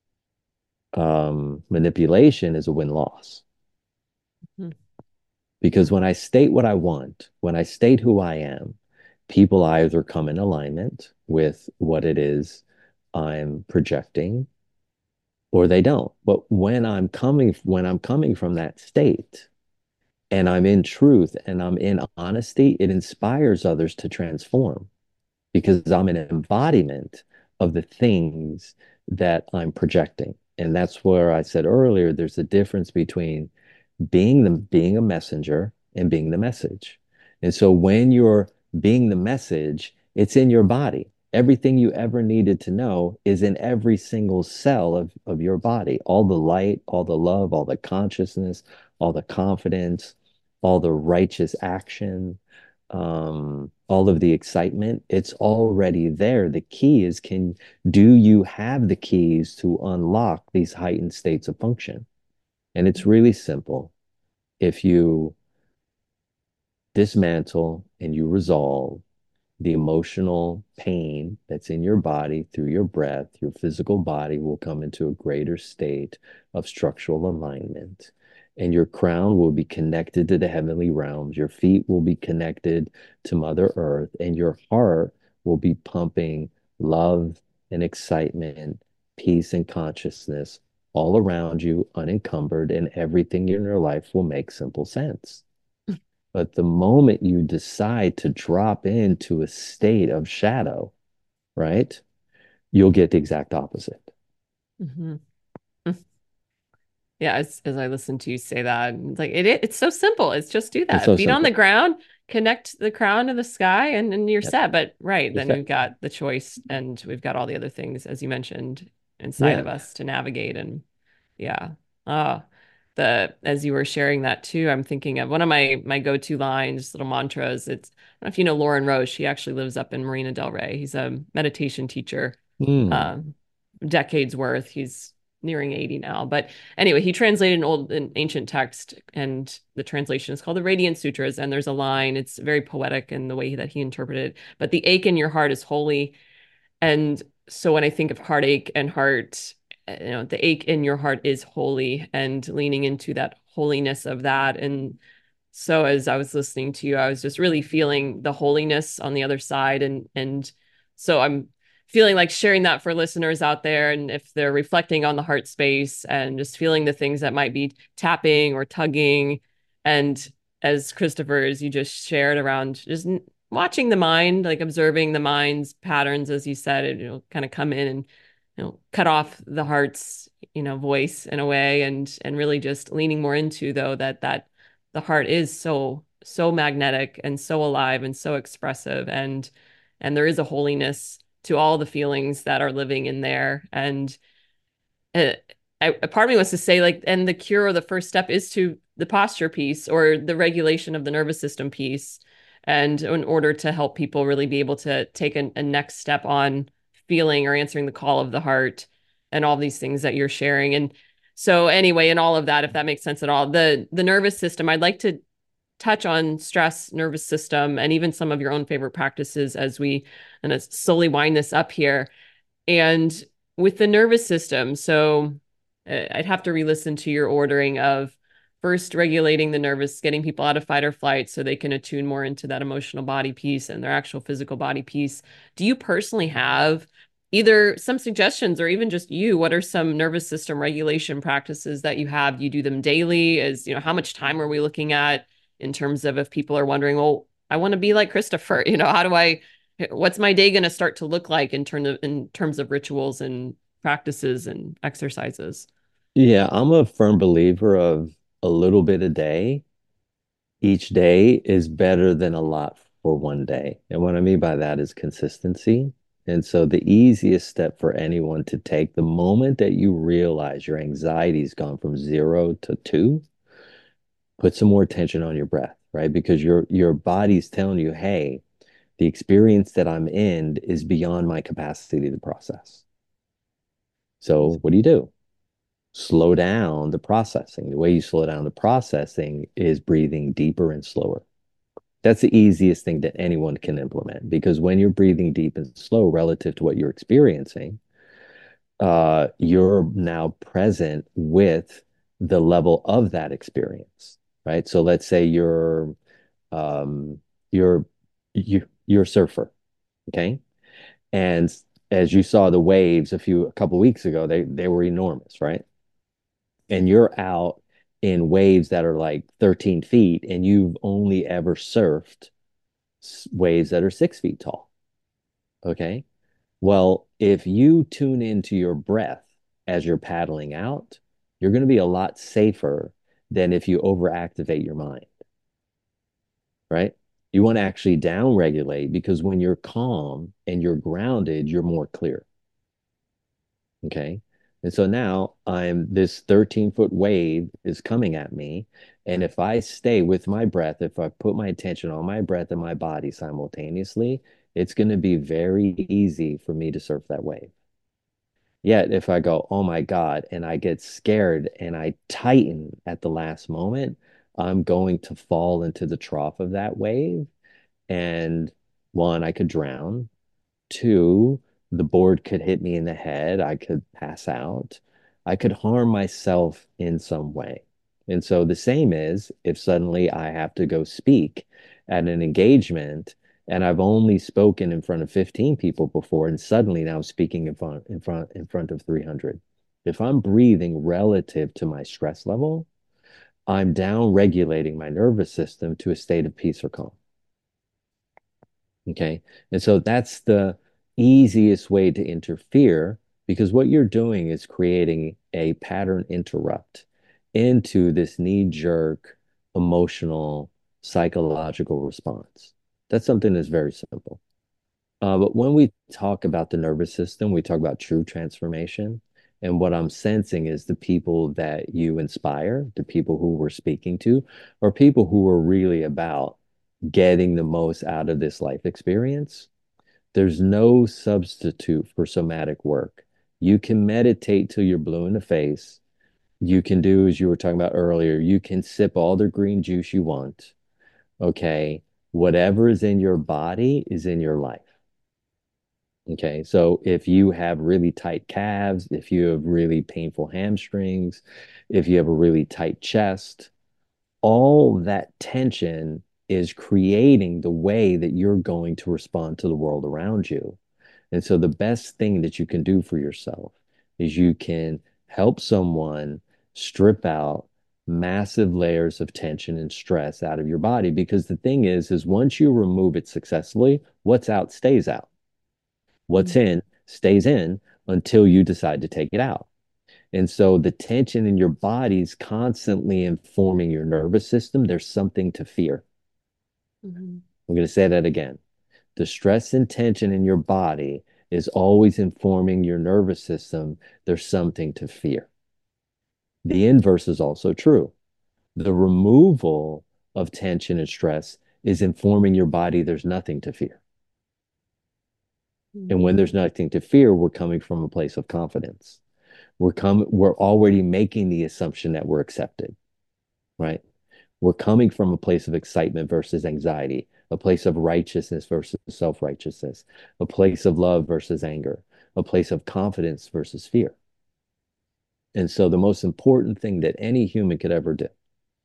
S2: Um, manipulation is a win-loss.
S1: Mhm.
S2: Because when I state what I want, when I state who I am, people either come in alignment with what it is I'm projecting or they don't. But when I'm coming when I'm coming from that state and I'm in truth and I'm in honesty, it inspires others to transform because I'm an embodiment of the things that I'm projecting. And that's where I said earlier, there's a difference between being the being a messenger and being the message. And so when you're being the message, it's in your body. Everything you ever needed to know is in every single cell of, of your body. All the light, all the love, all the consciousness, all the confidence, all the righteous action, um, all of the excitement, it's already there. The key is can do you have the keys to unlock these heightened states of function? And it's really simple. If you dismantle and you resolve the emotional pain that's in your body through your breath, your physical body will come into a greater state of structural alignment. And your crown will be connected to the heavenly realms. Your feet will be connected to Mother Earth, and your heart will be pumping love and excitement, peace and consciousness all around you, unencumbered, and everything in your life will make simple sense. But the moment you decide to drop into a state of shadow, right, you'll get the exact opposite.
S1: Mhm. Yeah, as as I listen to you say that, it's like it, it's so simple. It's just do
S2: It's
S1: that.
S2: so
S1: Feet on the
S2: simple.
S1: ground, connect the crown to the sky, and then you're
S2: Yep.
S1: set. But right,
S2: You're
S1: then
S2: set.
S1: we've got the choice and we've got all the other things, as you mentioned, inside
S2: Yeah.
S1: of us to navigate. And yeah. Ah, the as you were sharing that too, I'm thinking of one of my my go-to lines, little mantras. It's I don't know if you know Lauren Roche. He actually lives up in Marina Del Rey. He's a meditation teacher,
S2: Mm.
S1: um, decades worth. He's nearing eighty now. But anyway, he translated an old an ancient text, and the translation is called the Radiant Sutras. And there's a line, it's very poetic in the way that he interpreted it. But the ache in your heart is holy. And so when I think of heartache and heart, uh, you know, the ache in your heart is holy, and leaning into that holiness of that. And so as I was listening to you, I was just really feeling the holiness on the other side. And and so I'm feeling like sharing that for listeners out there. And if they're reflecting on the heart space and just feeling the things that might be tapping or tugging. And as Christopher, as you just shared around just watching the mind, like observing the mind's patterns, as you said, it, you know, kind of come in and, you know, cut off the heart's, you know, voice in a way, and and really just leaning more into though that that the heart is so so magnetic and so alive and so expressive, and and there is a holiness to all the feelings that are living in there. And uh, I, a part of me wants to say like, and the cure or the first step is to the posture piece or the regulation of the nervous system piece. And in order to help people really be able to take a, a next step on feeling or answering the call of the heart and all these things that you're sharing. And so anyway, in all of that, if that makes sense at all, the the nervous system, I'd like to touch on stress, nervous system, and even some of your own favorite practices as we kind of slowly wind this up here. And with the nervous system, so uh, I'd have to re-listen to your ordering of first regulating the nervous, getting people out of fight or flight so they can attune more into that emotional body piece and their actual physical body piece. Do you personally have either some suggestions or even just you, what are some nervous system regulation practices that you have? Do you do them daily? Is, you know, how much time are we looking at in terms of if people are wondering, well, I want to be like Christopher, you know, how do I what's my day going to start to look like in terms of in terms of rituals and practices and exercises?
S2: Yeah, I'm a firm believer of a little bit a day. Each day is better than a lot for one day. And what I mean by that is consistency. And so the easiest step for anyone to take the moment that you realize your anxiety's gone from zero to two, put some more attention on your breath, right? Because your your body's telling you, hey, the experience that I'm in is beyond my capacity to process. So what do you do? Slow down the processing. The way you slow down the processing is breathing deeper and slower. That's the easiest thing that anyone can implement because when you're breathing deep and slow relative to what you're experiencing, uh, you're now present with the level of that experience, right? So let's say you're um, you're you, you're a surfer, okay? And as you saw the waves a few a couple weeks ago, they they were enormous, right? And you're out in waves that are like thirteen feet, and you've only ever surfed waves that are six feet tall. Okay. Well, if you tune into your breath as you're paddling out, you're going to be a lot safer than if you overactivate your mind, right? You want to actually down regulate because when you're calm and you're grounded, you're more clear. Okay. And so now I'm this thirteen foot wave is coming at me. And if I stay with my breath, if I put my attention on my breath and my body simultaneously, it's going to be very easy for me to surf that wave. Yet if I go, oh my God, and I get scared and I tighten at the last moment, I'm going to fall into the trough of that wave. And one, I could drown. Two, the board could hit me in the head. I could pass out. I could harm myself in some way. And so the same is if suddenly I have to go speak at an engagement and I've only spoken in front of fifteen people before, and suddenly now I'm speaking in front in front in front of three hundred. If I'm breathing relative to my stress level, I'm down regulating my nervous system to a state of peace or calm. Okay. And so that's the easiest way to interfere because what you're doing is creating a pattern interrupt into this knee-jerk emotional psychological response. That's something that's very simple. Uh, but when we talk about the nervous system, we talk about true transformation. And what I'm sensing is the people that you inspire, the people who we're speaking to, are people who are really about getting the most out of this life experience. There's no substitute for somatic work. You can meditate till you're blue in the face. You can do, as you were talking about earlier, you can sip all the green juice you want. Okay. Whatever is in your body is in your life. Okay. So if you have really tight calves, if you have really painful hamstrings, if you have a really tight chest, all that tension is creating the way that you're going to respond to the world around you. And so the best thing that you can do for yourself is you can help someone strip out massive layers of tension and stress out of your body because the thing is is once you remove it successfully, what's out stays out. What's
S1: Mm-hmm.
S2: in stays in until you decide to take it out. And so the tension in your body is constantly informing your nervous system. There's something to fear.
S1: Mm-hmm.
S2: I'm going to say that again. The stress and tension in your body is always informing your nervous system. There's something to fear. The inverse is also true. The removal of tension and stress is informing your body there's nothing to fear. And when
S1: Mhm.
S2: there's nothing to fear, we're coming from a place of confidence. We're coming, we're already making the assumption that we're accepted, right? We're coming from a place of excitement versus anxiety, a place of righteousness versus self-righteousness, a place of love versus anger, a place of confidence versus fear. And so the most important thing that any human could ever do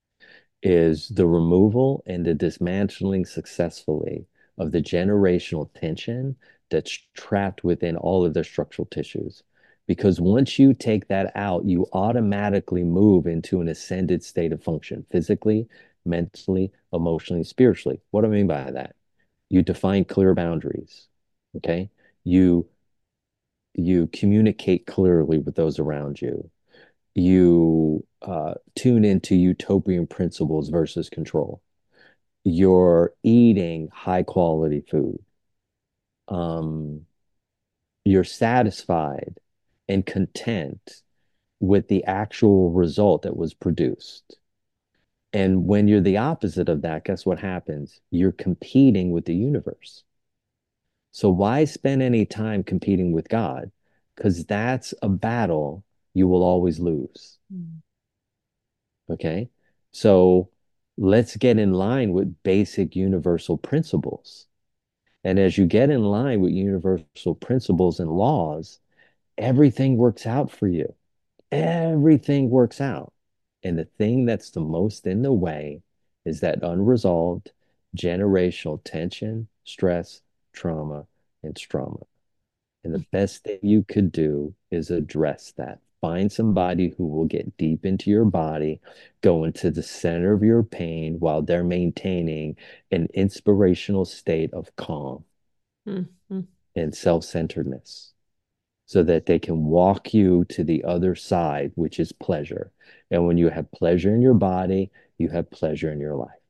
S2: is the removal and the dismantling successfully of the generational tension that's trapped within all of their structural tissues. Because once you take that out, you automatically move into an ascended state of function physically, mentally, emotionally, spiritually. What do I mean by that? You define clear boundaries. Okay. You you communicate clearly with those around you. You uh, tune into utopian principles versus control. You're eating high quality food. Um, you're satisfied and content with the actual result that was produced. And when you're the opposite of that, guess what happens? You're competing with the universe. So why spend any time competing with God? Because that's a battle you will always lose.
S1: Mhm.
S2: Okay. So let's get in line with basic universal principles. And as you get in line with universal principles and laws, everything works out for you. Everything works out. And the thing that's the most in the way is that unresolved generational tension, stress, trauma, and trauma. And the best thing you could do is address that. Find somebody who will get deep into your body, go into the center of your pain while they're maintaining an inspirational state of calm
S1: Mhm.
S2: and self-centeredness so that they can walk you to the other side, which is pleasure. And when you have pleasure in your body, you have pleasure in your life.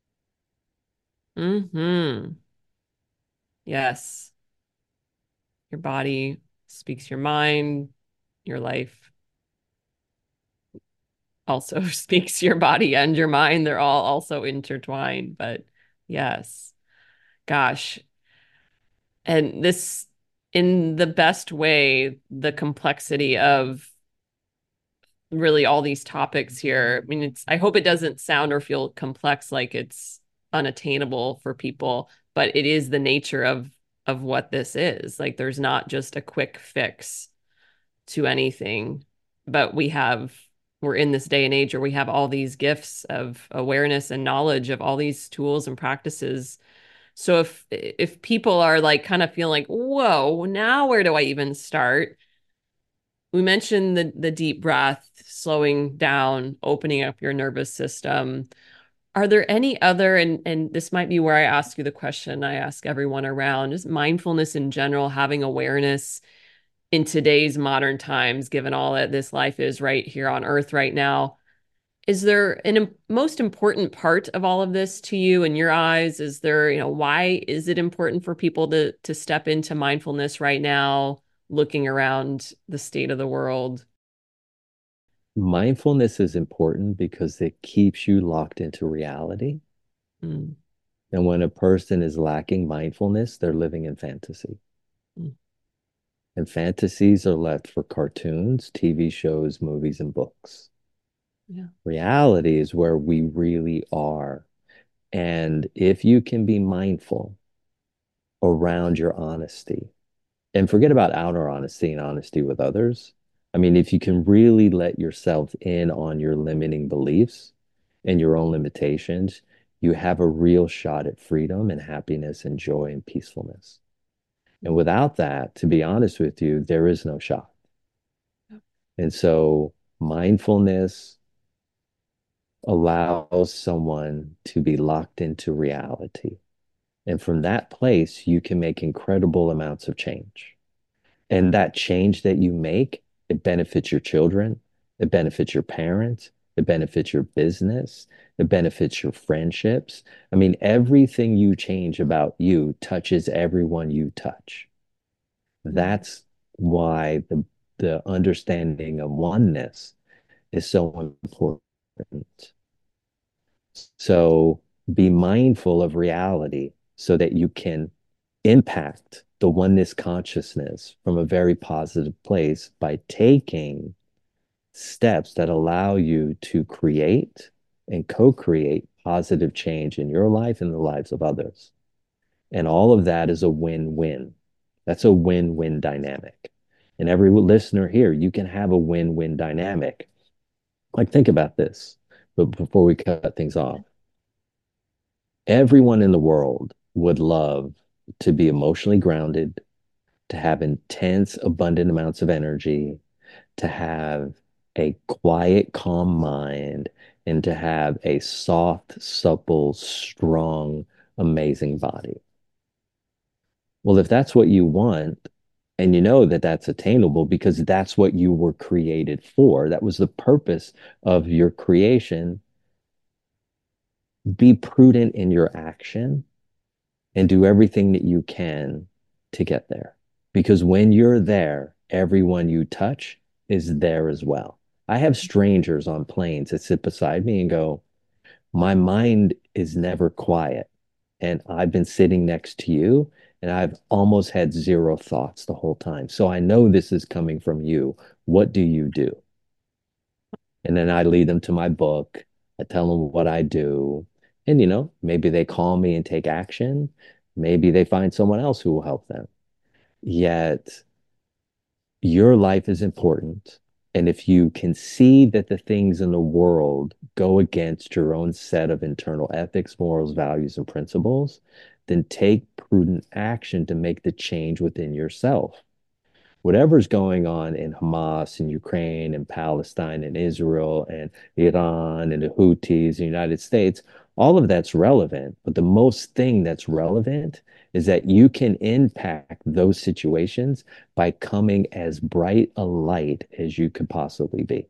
S1: Mhm. Yes. Your body speaks your mind, your life also speaks your body and your mind. They're all also intertwined, but yes, gosh. And this, in the best way, the complexity of really all these topics here. I mean, it's, I hope it doesn't sound or feel complex like it's unattainable for people, but it is the nature of of what this is. Like there's not just a quick fix to anything, but we have we're in this day and age where we have all these gifts of awareness and knowledge of all these tools and practices. So if if people are like kind of feeling like, whoa, now where do I even start? We mentioned the the deep breath, slowing down, opening up your nervous system. Are there any other, and and this might be where I ask you the question I ask everyone around, is mindfulness in general, having awareness in today's modern times, given all that this life is right here on Earth right now. Is there an im- most important part of all of this to you in your eyes? Is there, you know, why is it important for people to to step into mindfulness right now, looking around the state of the world?
S2: Mindfulness is important because it keeps you locked into reality.
S1: Mm,
S2: And when a person is lacking mindfulness, they're living in fantasy.
S1: mm,
S2: And fantasies are left for cartoons, T V shows, movies, and books.
S1: yeah.
S2: Reality is where we really are. And if you can be mindful around your honesty and forget about outer honesty and honesty with others, I mean, if you can really let yourself in on your limiting beliefs and your own limitations, you have a real shot at freedom and happiness and joy and peacefulness. And without that, to be honest with you, there is no shot. And so mindfulness allows someone to be locked into reality. And from that place, you can make incredible amounts of change. And that change that you make, it benefits your children, it benefits your parents, it benefits your business, it benefits your friendships. I mean, everything you change about you touches everyone you touch.
S1: Mm,
S2: That's why the the understanding of oneness is so important. So be mindful of reality so that you can impact the oneness consciousness from a very positive place by taking steps that allow you to create and co-create positive change in your life and the lives of others. And all of that is a win-win. That's a win-win dynamic. And every listener here, you can have a win-win dynamic. Like, think about this, but before we cut things off, everyone in the world would love to be emotionally grounded, to have intense, abundant amounts of energy, to have a quiet, calm mind, and to have a soft, supple, strong, amazing body. Well, if that's what you want, and you know that that's attainable because that's what you were created for, that was the purpose of your creation, be prudent in your action and do everything that you can to get there. Because when you're there, everyone you touch is there as well. I have strangers on planes that sit beside me and go, my mind is never quiet. And I've been sitting next to you and I've almost had zero thoughts the whole time. So I know this is coming from you. What do you do? And then I lead them to my book. I tell them what I do. And, you know, maybe they call me and take action. Maybe they find someone else who will help them. Yet your life is important. And if you can see that the things in the world go against your own set of internal ethics, morals, values, and principles, then take prudent action to make the change within yourself. Whatever's going on in Hamas and Ukraine and Palestine and Israel and Iran and the Houthis and the United States, all of that's relevant. But the most thing that's relevant is that you can impact those situations by coming as bright a light as you could possibly be.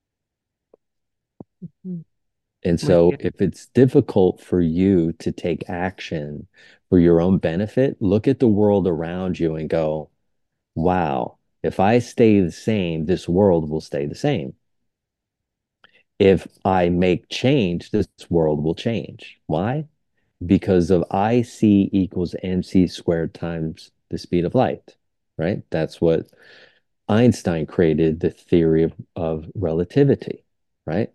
S1: Mhm.
S2: And
S1: With
S2: so
S1: you.
S2: if it's difficult for you to take action for your own benefit, look at the world around you and go, wow, if I stay the same, this world will stay the same. If I make change, this world will change. Why? Because of I C equals M C squared times the speed of light, right? That's what Einstein created the theory of, of relativity, right?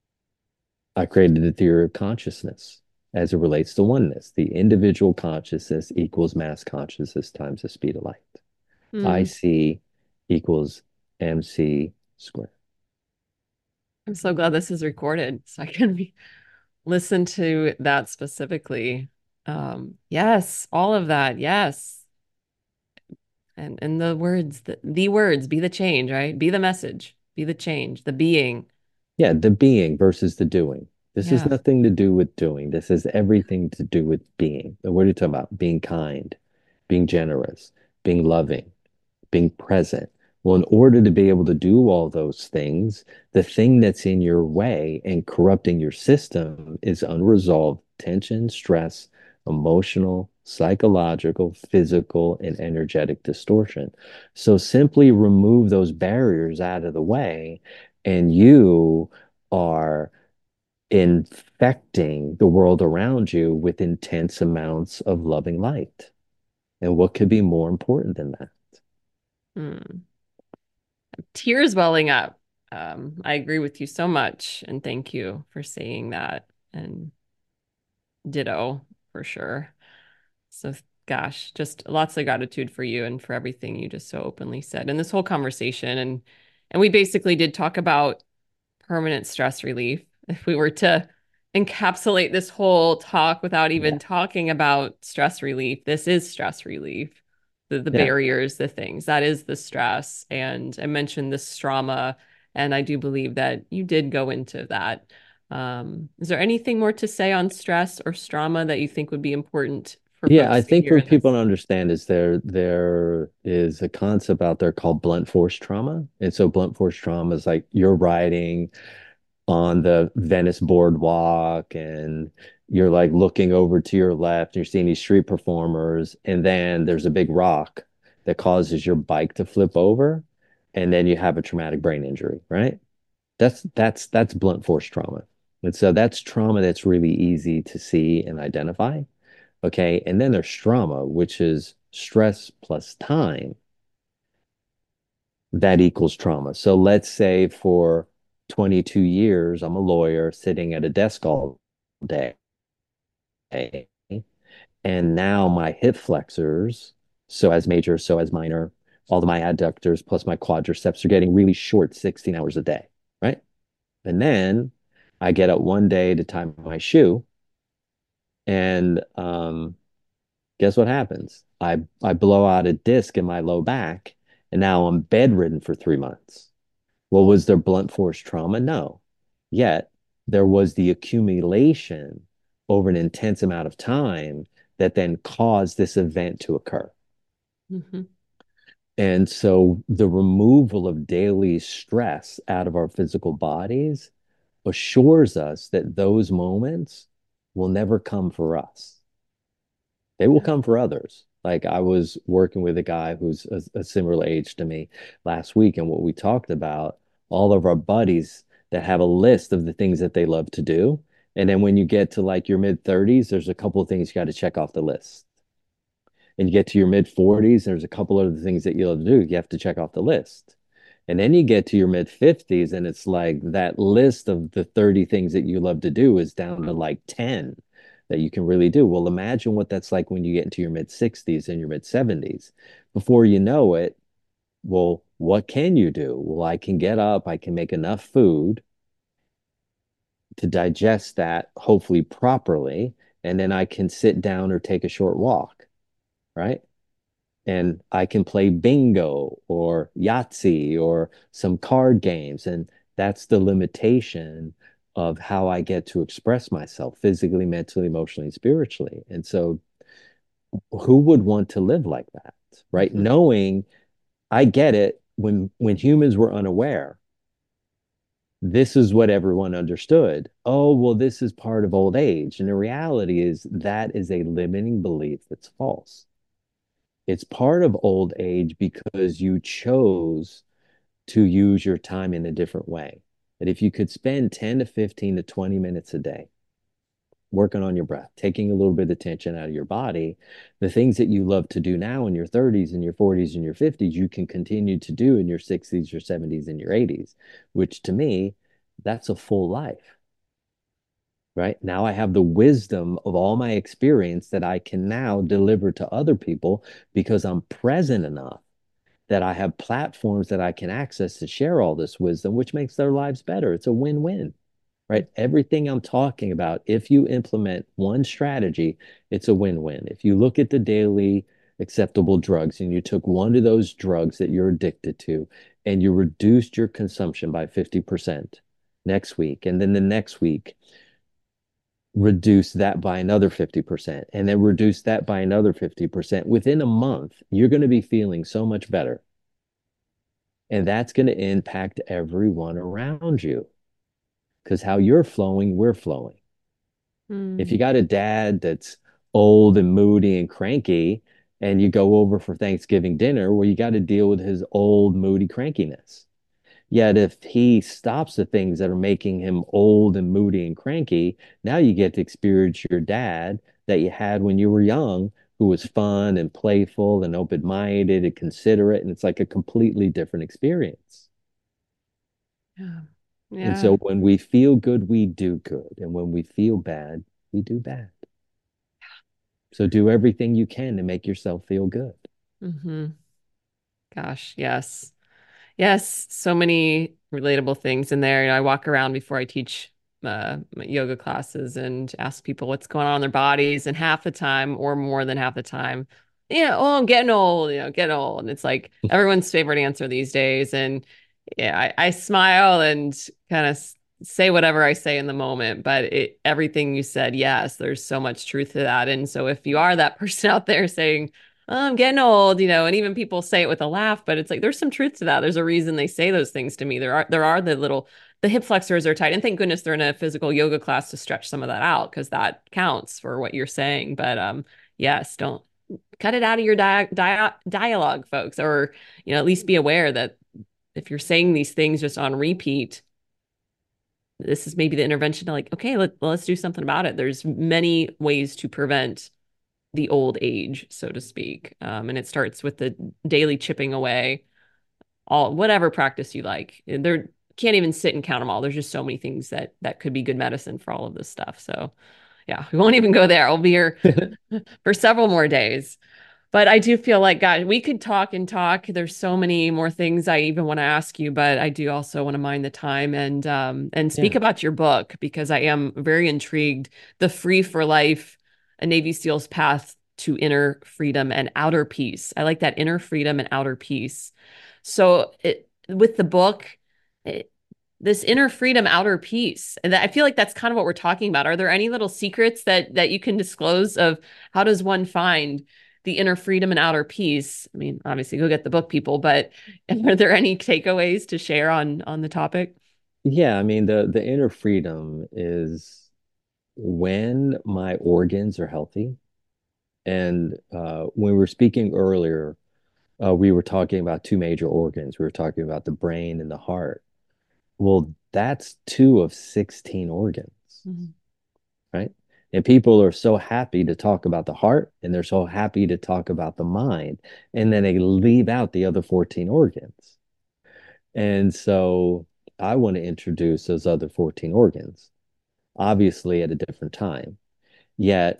S2: I created the theory of consciousness as it relates to oneness. The individual consciousness equals mass consciousness times the speed of light.
S1: Hmm.
S2: I C equals M C squared.
S1: I'm so glad this is recorded so I can be, listen to that specifically. Um, yes, all of that. Yes. And and the words, the, the words, be the change, right? Be the message, be the change, the being.
S2: Yeah, the being versus the doing. This has
S1: Yeah.
S2: nothing to do with doing. This has everything to do with being. What are you talking about? Being kind, being generous, being loving, being present. Well, in order to be able to do all those things, the thing that's in your way and corrupting your system is unresolved tension, stress, emotional, psychological, physical, and energetic distortion. So simply remove those barriers out of the way, and you are infecting the world around you with intense amounts of loving light. And what could be more important than that?
S1: Hmm. Tears welling up. Um, I agree with you so much, and thank you for saying that. And ditto for sure. So, gosh, just lots of gratitude for you and for everything you just so openly said in this whole conversation. And and we basically did talk about permanent stress relief. If we were to encapsulate this whole talk without
S2: Yeah.
S1: even talking about stress relief, this is stress relief. The the
S2: Yeah.
S1: barriers, the things, that is the stress. And I mentioned this trauma, and I do believe that you did go into that. Um, is there anything more to say on stress or trauma that you think would be important for
S2: Yeah, I
S1: folks to
S2: think
S1: hear
S2: for
S1: in
S2: people
S1: this?
S2: to understand is there there is a concept out there called blunt force trauma. And so blunt force trauma is like you're riding on the Venice boardwalk and you're like looking over to your left, and you're seeing these street performers, and then there's a big rock that causes your bike to flip over, and then you have a traumatic brain injury, right? That's that's that's blunt force trauma. And so that's trauma that's really easy to see and identify. Okay. And then there's trauma, which is stress plus time that equals trauma. So let's say for twenty-two years, I'm a lawyer sitting at a desk all day. And now my hip flexors, so as major, so as minor, all of my adductors plus my quadriceps are getting really short sixteen hours a day, right? And then I get up one day to tie my shoe, and um, guess what happens? I I blow out a disc in my low back, and now I'm bedridden for three months. Well, was there blunt force trauma? No. Yet there was the accumulation over an intense amount of time that then caused this event to occur.
S1: Mm-hmm.
S2: And so the removal of daily stress out of our physical bodies assures us that those moments will never come for us. They will
S1: Yeah.
S2: come for others. Like I was working with a guy who's a, a similar age to me last week, and what we talked about, all of our buddies that have a list of the things that they love to do. And then when you get to like your mid thirties, there's a couple of things you got to check off the list. And you get to your mid forties, there's a couple of the things that you love to do. You have to check off the list. And then you get to your mid fifties, and it's like that list of the thirty things that you love to do is down to like ten that you can really do. Well, imagine what that's like when you get into your mid sixties and your mid seventies. Before you know it, well, what can you do? Well, I can get up, I can make enough food to digest that, hopefully properly, and then I can sit down or take a short walk, right? And I can play bingo or Yahtzee or some card games. And that's the limitation of how I get to express myself physically, mentally, emotionally, and spiritually. And so, who would want to live like that, right?
S1: Mm-hmm.
S2: Knowing I get it when when humans were unaware, this is what everyone understood. Oh, well, this is part of old age. And the reality is that is a limiting belief that's false. It's part of old age because you chose to use your time in a different way. That if you could spend ten to fifteen to twenty minutes a day working on your breath, taking a little bit of tension out of your body, the things that you love to do now in your thirties and your forties and your fifties, you can continue to do in your sixties, your seventies, and your eighties, which to me, that's a full life, right? Now I have the wisdom of all my experience that I can now deliver to other people because I'm present enough that I have platforms that I can access to share all this wisdom, which makes their lives better. It's a win-win, right? Everything I'm talking about, if you implement one strategy, it's a win-win. If you look at the daily acceptable drugs and you took one of those drugs that you're addicted to and you reduced your consumption by fifty percent next week, and then the next week, reduce that by another fifty percent, and then reduce that by another fifty percent, within a month, you're going to be feeling so much better. And that's going to impact everyone around you because how you're flowing, we're flowing. If you
S1: Mm.
S2: got a dad that's old and moody and cranky, and you go over for Thanksgiving dinner, well, you got to deal with his old, moody crankiness. Yet if he stops the things that are making him old and moody and cranky, now you get to experience your dad that you had when you were young, who was fun and playful and open-minded and considerate, and it's like a completely different experience.
S1: Yeah.
S2: And so
S1: Yeah.
S2: when we feel good, we do good. And when we feel bad, we do bad. So do everything you can to make yourself feel good.
S1: Mm-hmm. Gosh, yes. Yes, so many relatable things in there. You know, I walk around before I teach uh, my yoga classes and ask people what's going on in their bodies, and half the time, or more than half the time, yeah, oh, I'm getting old, you know, getting old. And it's like everyone's favorite answer these days. And yeah, I, I smile and kind of say whatever I say in the moment, but it, everything you said, yes, there's so much truth to that. And so if you are that person out there saying, oh, I'm getting old, you know, and even people say it with a laugh, but it's like there's some truth to that. There's a reason they say those things to me. There are there are the little the hip flexors are tight, and thank goodness they're in a physical yoga class to stretch some of that out because that counts for what you're saying. But um, yes, don't cut it out of your dia dia dialogue, folks, or you know, at least be aware that if you're saying these things just on repeat, this is maybe the intervention to like, okay, let, let's do something about it. There's many ways to prevent the old age, so to speak. Um, and it starts with the daily chipping away, all whatever practice you like. There can't even sit and count them all. There's just so many things that that could be good medicine for all of this stuff. So yeah, we won't even go there. I'll be here for several more days. But I do feel like, God, we could talk and talk. There's so many more things I even want to ask you, but I do also want to mind the time and um and speak
S2: Yeah.
S1: about your book because I am very intrigued. The Free for Life, a Navy SEAL's Path to Inner Freedom and Outer Peace. I like that, inner freedom and outer peace. So it, with the book, it, this inner freedom, outer peace, and that, I feel like that's kind of what we're talking about. Are there any little secrets that that you can disclose of how does one find the inner freedom and outer peace? I mean, obviously, go get the book, people. But are there any takeaways to share on on the topic?
S2: Yeah, I mean the the inner freedom is when my organs are healthy. And uh, when we were speaking earlier, uh, we were talking about two major organs. We were talking about the brain and the heart. Well, that's two of sixteen organs,
S1: Mhm.
S2: right? And people are so happy to talk about the heart and they're so happy to talk about the mind. And then they leave out the other fourteen organs. And so I want to introduce those other fourteen organs, obviously at a different time. Yet,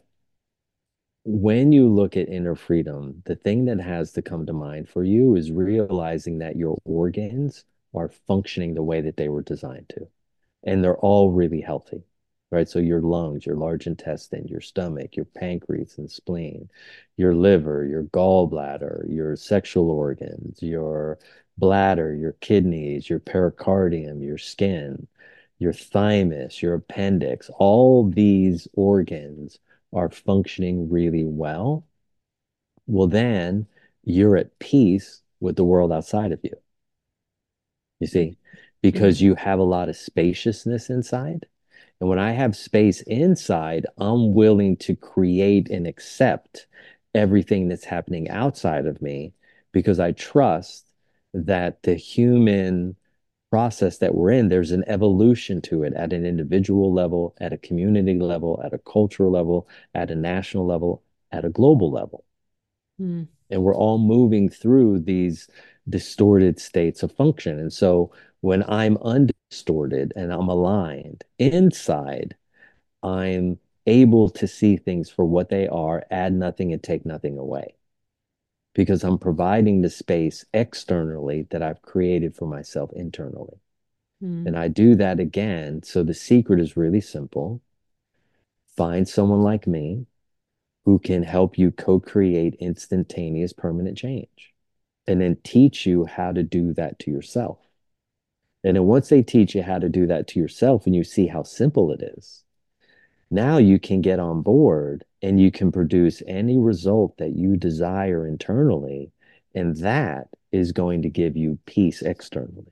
S2: when you look at inner freedom, the thing that has to come to mind for you is realizing that your organs are functioning the way that they were designed to, and they're all really healthy, right? So your lungs, your large intestine, your stomach, your pancreas and spleen, your liver, your gallbladder, your sexual organs, your bladder, your kidneys, your pericardium, your skin, your thymus, your appendix, all these organs are functioning really well. Well, then you're at peace with the world outside of you, you see, because
S1: Mhm.
S2: you have a lot of spaciousness inside. And when I have space inside, I'm willing to create and accept everything that's happening outside of me because I trust that the human process that we're in, there's an evolution to it at an individual level, at a community level, at a cultural level, at a national level, at a global level.
S1: Mhm.
S2: And we're all moving through these distorted states of function. And so when I'm undistorted and I'm aligned inside, I'm able to see things for what they are, add nothing and take nothing away because I'm providing the space externally that I've created for myself internally. And
S1: Mhm.
S2: I do that again. So the secret is really simple. Find someone like me who can help you co-create instantaneous permanent change and then teach you how to do that to yourself. And then once they teach you how to do that to yourself and you see how simple it is, now you can get on board and you can produce any result that you desire internally. And that is going to give you peace externally.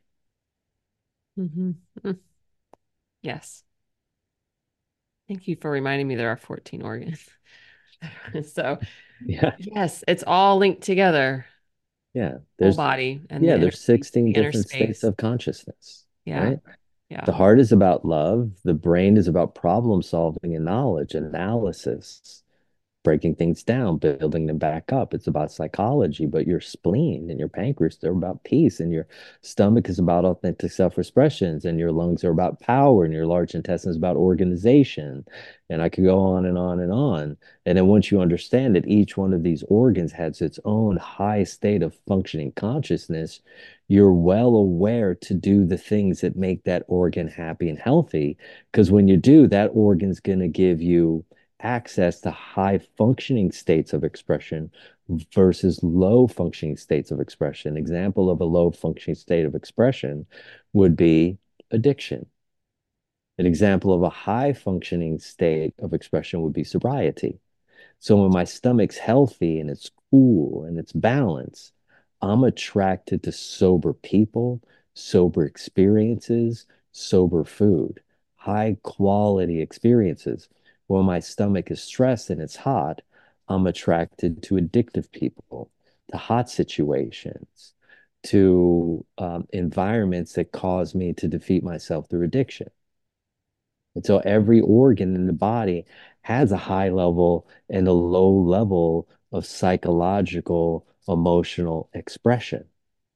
S1: Mhm. Mm. Yes. Thank you for reminding me there are fourteen organs. So,
S2: Yeah.
S1: yes, it's all linked together,
S2: Yeah.
S1: whole
S2: There's,
S1: body and the
S2: yeah,
S1: inner
S2: there's
S1: peace,
S2: sixteen
S1: the inner
S2: different states
S1: space.
S2: of consciousness,
S1: Yeah.
S2: right? The
S1: Yeah.
S2: heart is about love. The brain is about problem solving and knowledge, analysis, breaking things down, building them back up. It's about psychology, but your spleen and your pancreas, they're about peace, and your stomach is about authentic self-expressions, and your lungs are about power, and your large intestine is about organization. And I could go on and on and on. And then once you understand that each one of these organs has its own high state of functioning consciousness, you're well aware to do the things that make that organ happy and healthy. Because when you do, that organ's going to give you access to high functioning states of expression versus low functioning states of expression. Example of a low functioning state of expression would be addiction. An example of a high functioning state of expression would be sobriety. So when my stomach's healthy and it's cool and it's balanced, I'm attracted to sober people, sober experiences, sober food, high quality experiences. When my stomach is stressed and it's hot, I'm attracted to addictive people, to hot situations, to um, environments that cause me to defeat myself through addiction. And so every organ in the body has a high level and a low level of psychological, emotional expression.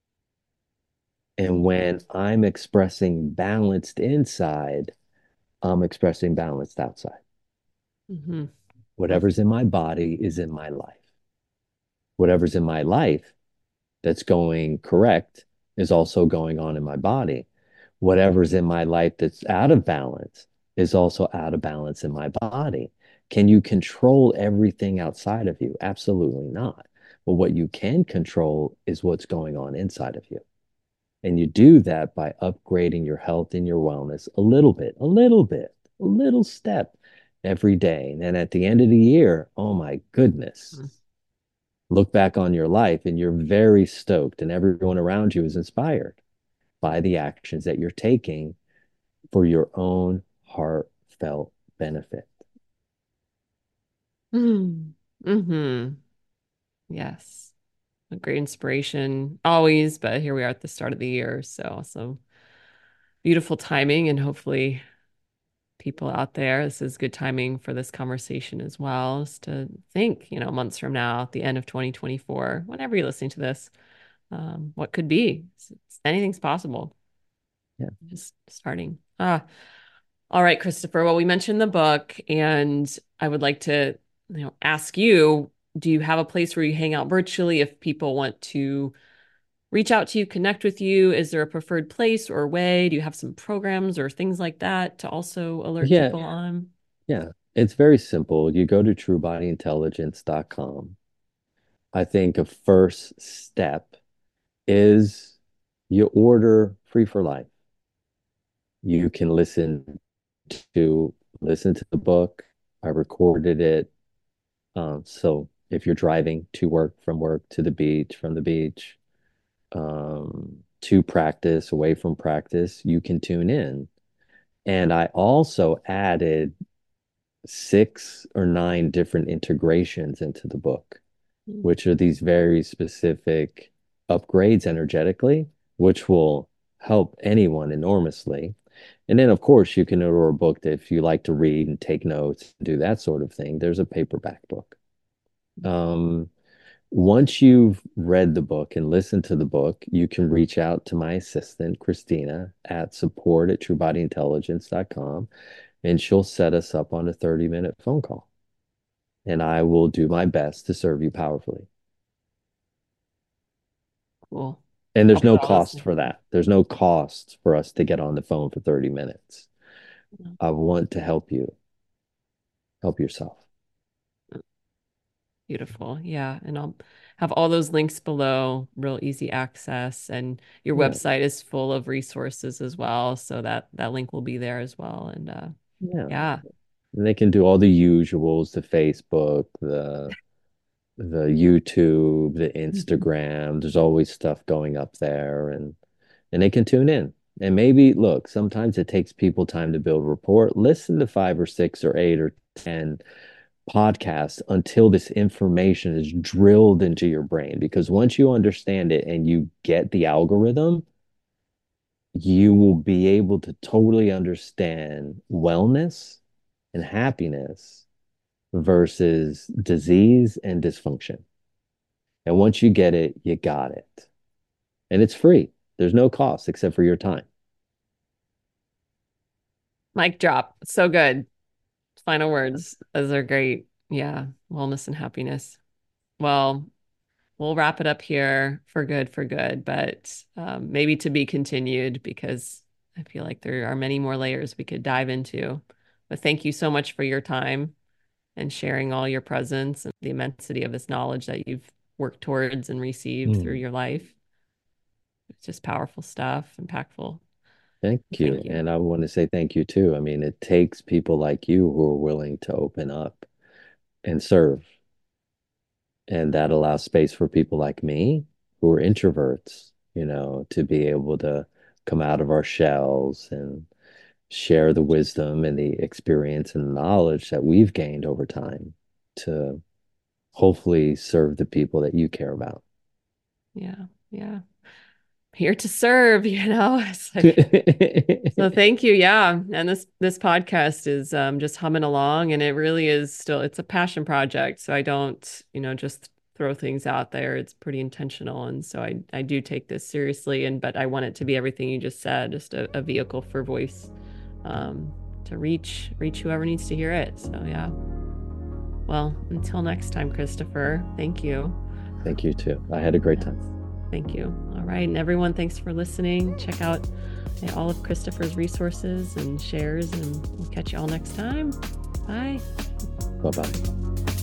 S2: And when I'm expressing balanced inside, I'm expressing balanced outside.
S1: Mm-hmm.
S2: Whatever's in my body is in my life. Whatever's in my life that's going correct is also going on in my body. Whatever's in my life that's out of balance is also out of balance in my body. Can you control everything outside of you? Absolutely not. But what you can control is what's going on inside of you. And you do that by upgrading your health and your wellness a little bit, a little bit, a little step every day. And then at the end of the year, oh my goodness, look back on your life and you're very stoked, and everyone around you is inspired by the actions that you're taking for your own heartfelt benefit.
S1: Mm-hmm. Mm-hmm. Yes. A great inspiration always, but here we are at the start of the year. So, so beautiful timing, and hopefully people out there, this is good timing for this conversation as well, is to think, you know, months from now, at the end of twenty twenty-four, whenever you're listening to this, um, what could be. It's- it's- anything's possible.
S2: Yeah.
S1: Just starting. Ah, all right, Christopher. Well, we mentioned the book, and I would like to, you know, ask you, do you have a place where you hang out virtually if people want to reach out to you, connect with you? Is there a preferred place or way? Do you have some programs or things like that to also alert
S2: Yeah.
S1: people on?
S2: Yeah. It's very simple. You go to true body intelligence dot com. I think a first step is you order Free for Life. You can listen to listen to the book. I recorded it. Um, so if you're driving to work, from work, to the beach, from the beach, um, to practice, away from practice, you can tune in. And I also added six or nine different integrations into the book, which are these very specific upgrades energetically, which will help anyone enormously. And then, of course, you can order a book that if you like to read and take notes, do that sort of thing. There's a paperback book. Um, Once you've read the book and listened to the book, you can reach out to my assistant, Christina, at support at true body intelligence dot com, and she'll set us up on a thirty minute phone call. And I will do my best to serve you powerfully.
S1: Cool.
S2: And
S1: I'll
S2: there's
S1: put
S2: no
S1: all those
S2: cost for that. There's no cost for us to get on the phone for thirty minutes. I want to help you help yourself.
S1: Beautiful. Yeah. And I'll have all those links below, real easy access. And your
S2: Yeah.
S1: website is full of resources as well. So that that link will be there as well. And uh
S2: Yeah.
S1: yeah.
S2: And they can do all the usuals, the Facebook, the the YouTube, the
S1: Mhm.
S2: Instagram. There's always stuff going up there, and and they can tune in. And maybe look, sometimes it takes people time to build rapport. Listen to five or six or eight or ten podcasts until this information is drilled into your brain. Because once you understand it and you get the algorithm, you will be able to totally understand wellness and happiness versus disease and dysfunction. And once you get it, you got it. And it's free. There's no cost except for your time.
S1: Mic drop. So good. Final words. Those are great. Yeah. Wellness and happiness. Well, we'll wrap it up here for good, for good, but um, maybe to be continued because I feel like there are many more layers we could dive into. But thank you so much for your time and sharing all your presence and the immensity of this knowledge that you've worked towards and received through
S2: Mm,
S1: your life. It's just powerful stuff, impactful.
S2: thank
S1: Thank
S2: you.
S1: you.
S2: And I want to say thank you too. I mean, it takes people like you who are willing to open up and serve. And that allows space for people like me who are introverts, you know, to be able to come out of our shells and share the wisdom and the experience and the knowledge that we've gained over time to hopefully serve the people that you care about.
S1: Yeah. Yeah. here to serve, you know. It's like, so thank you. Yeah. And this this podcast is um just humming along, and it really is still, it's a passion project. So I don't, you know, just throw things out there. It's pretty intentional. And so I I do take this seriously, and but I want it to be everything you just said, just a, a vehicle for voice, um to reach reach whoever needs to hear it. So yeah. Well, until next time, Christopher, thank you.
S2: Thank you too. I had a great time.
S1: Thank you. All right. And everyone, thanks for listening. Check out all of Christopher's resources and shares, and we'll catch you all next time. Bye.
S2: Bye-bye.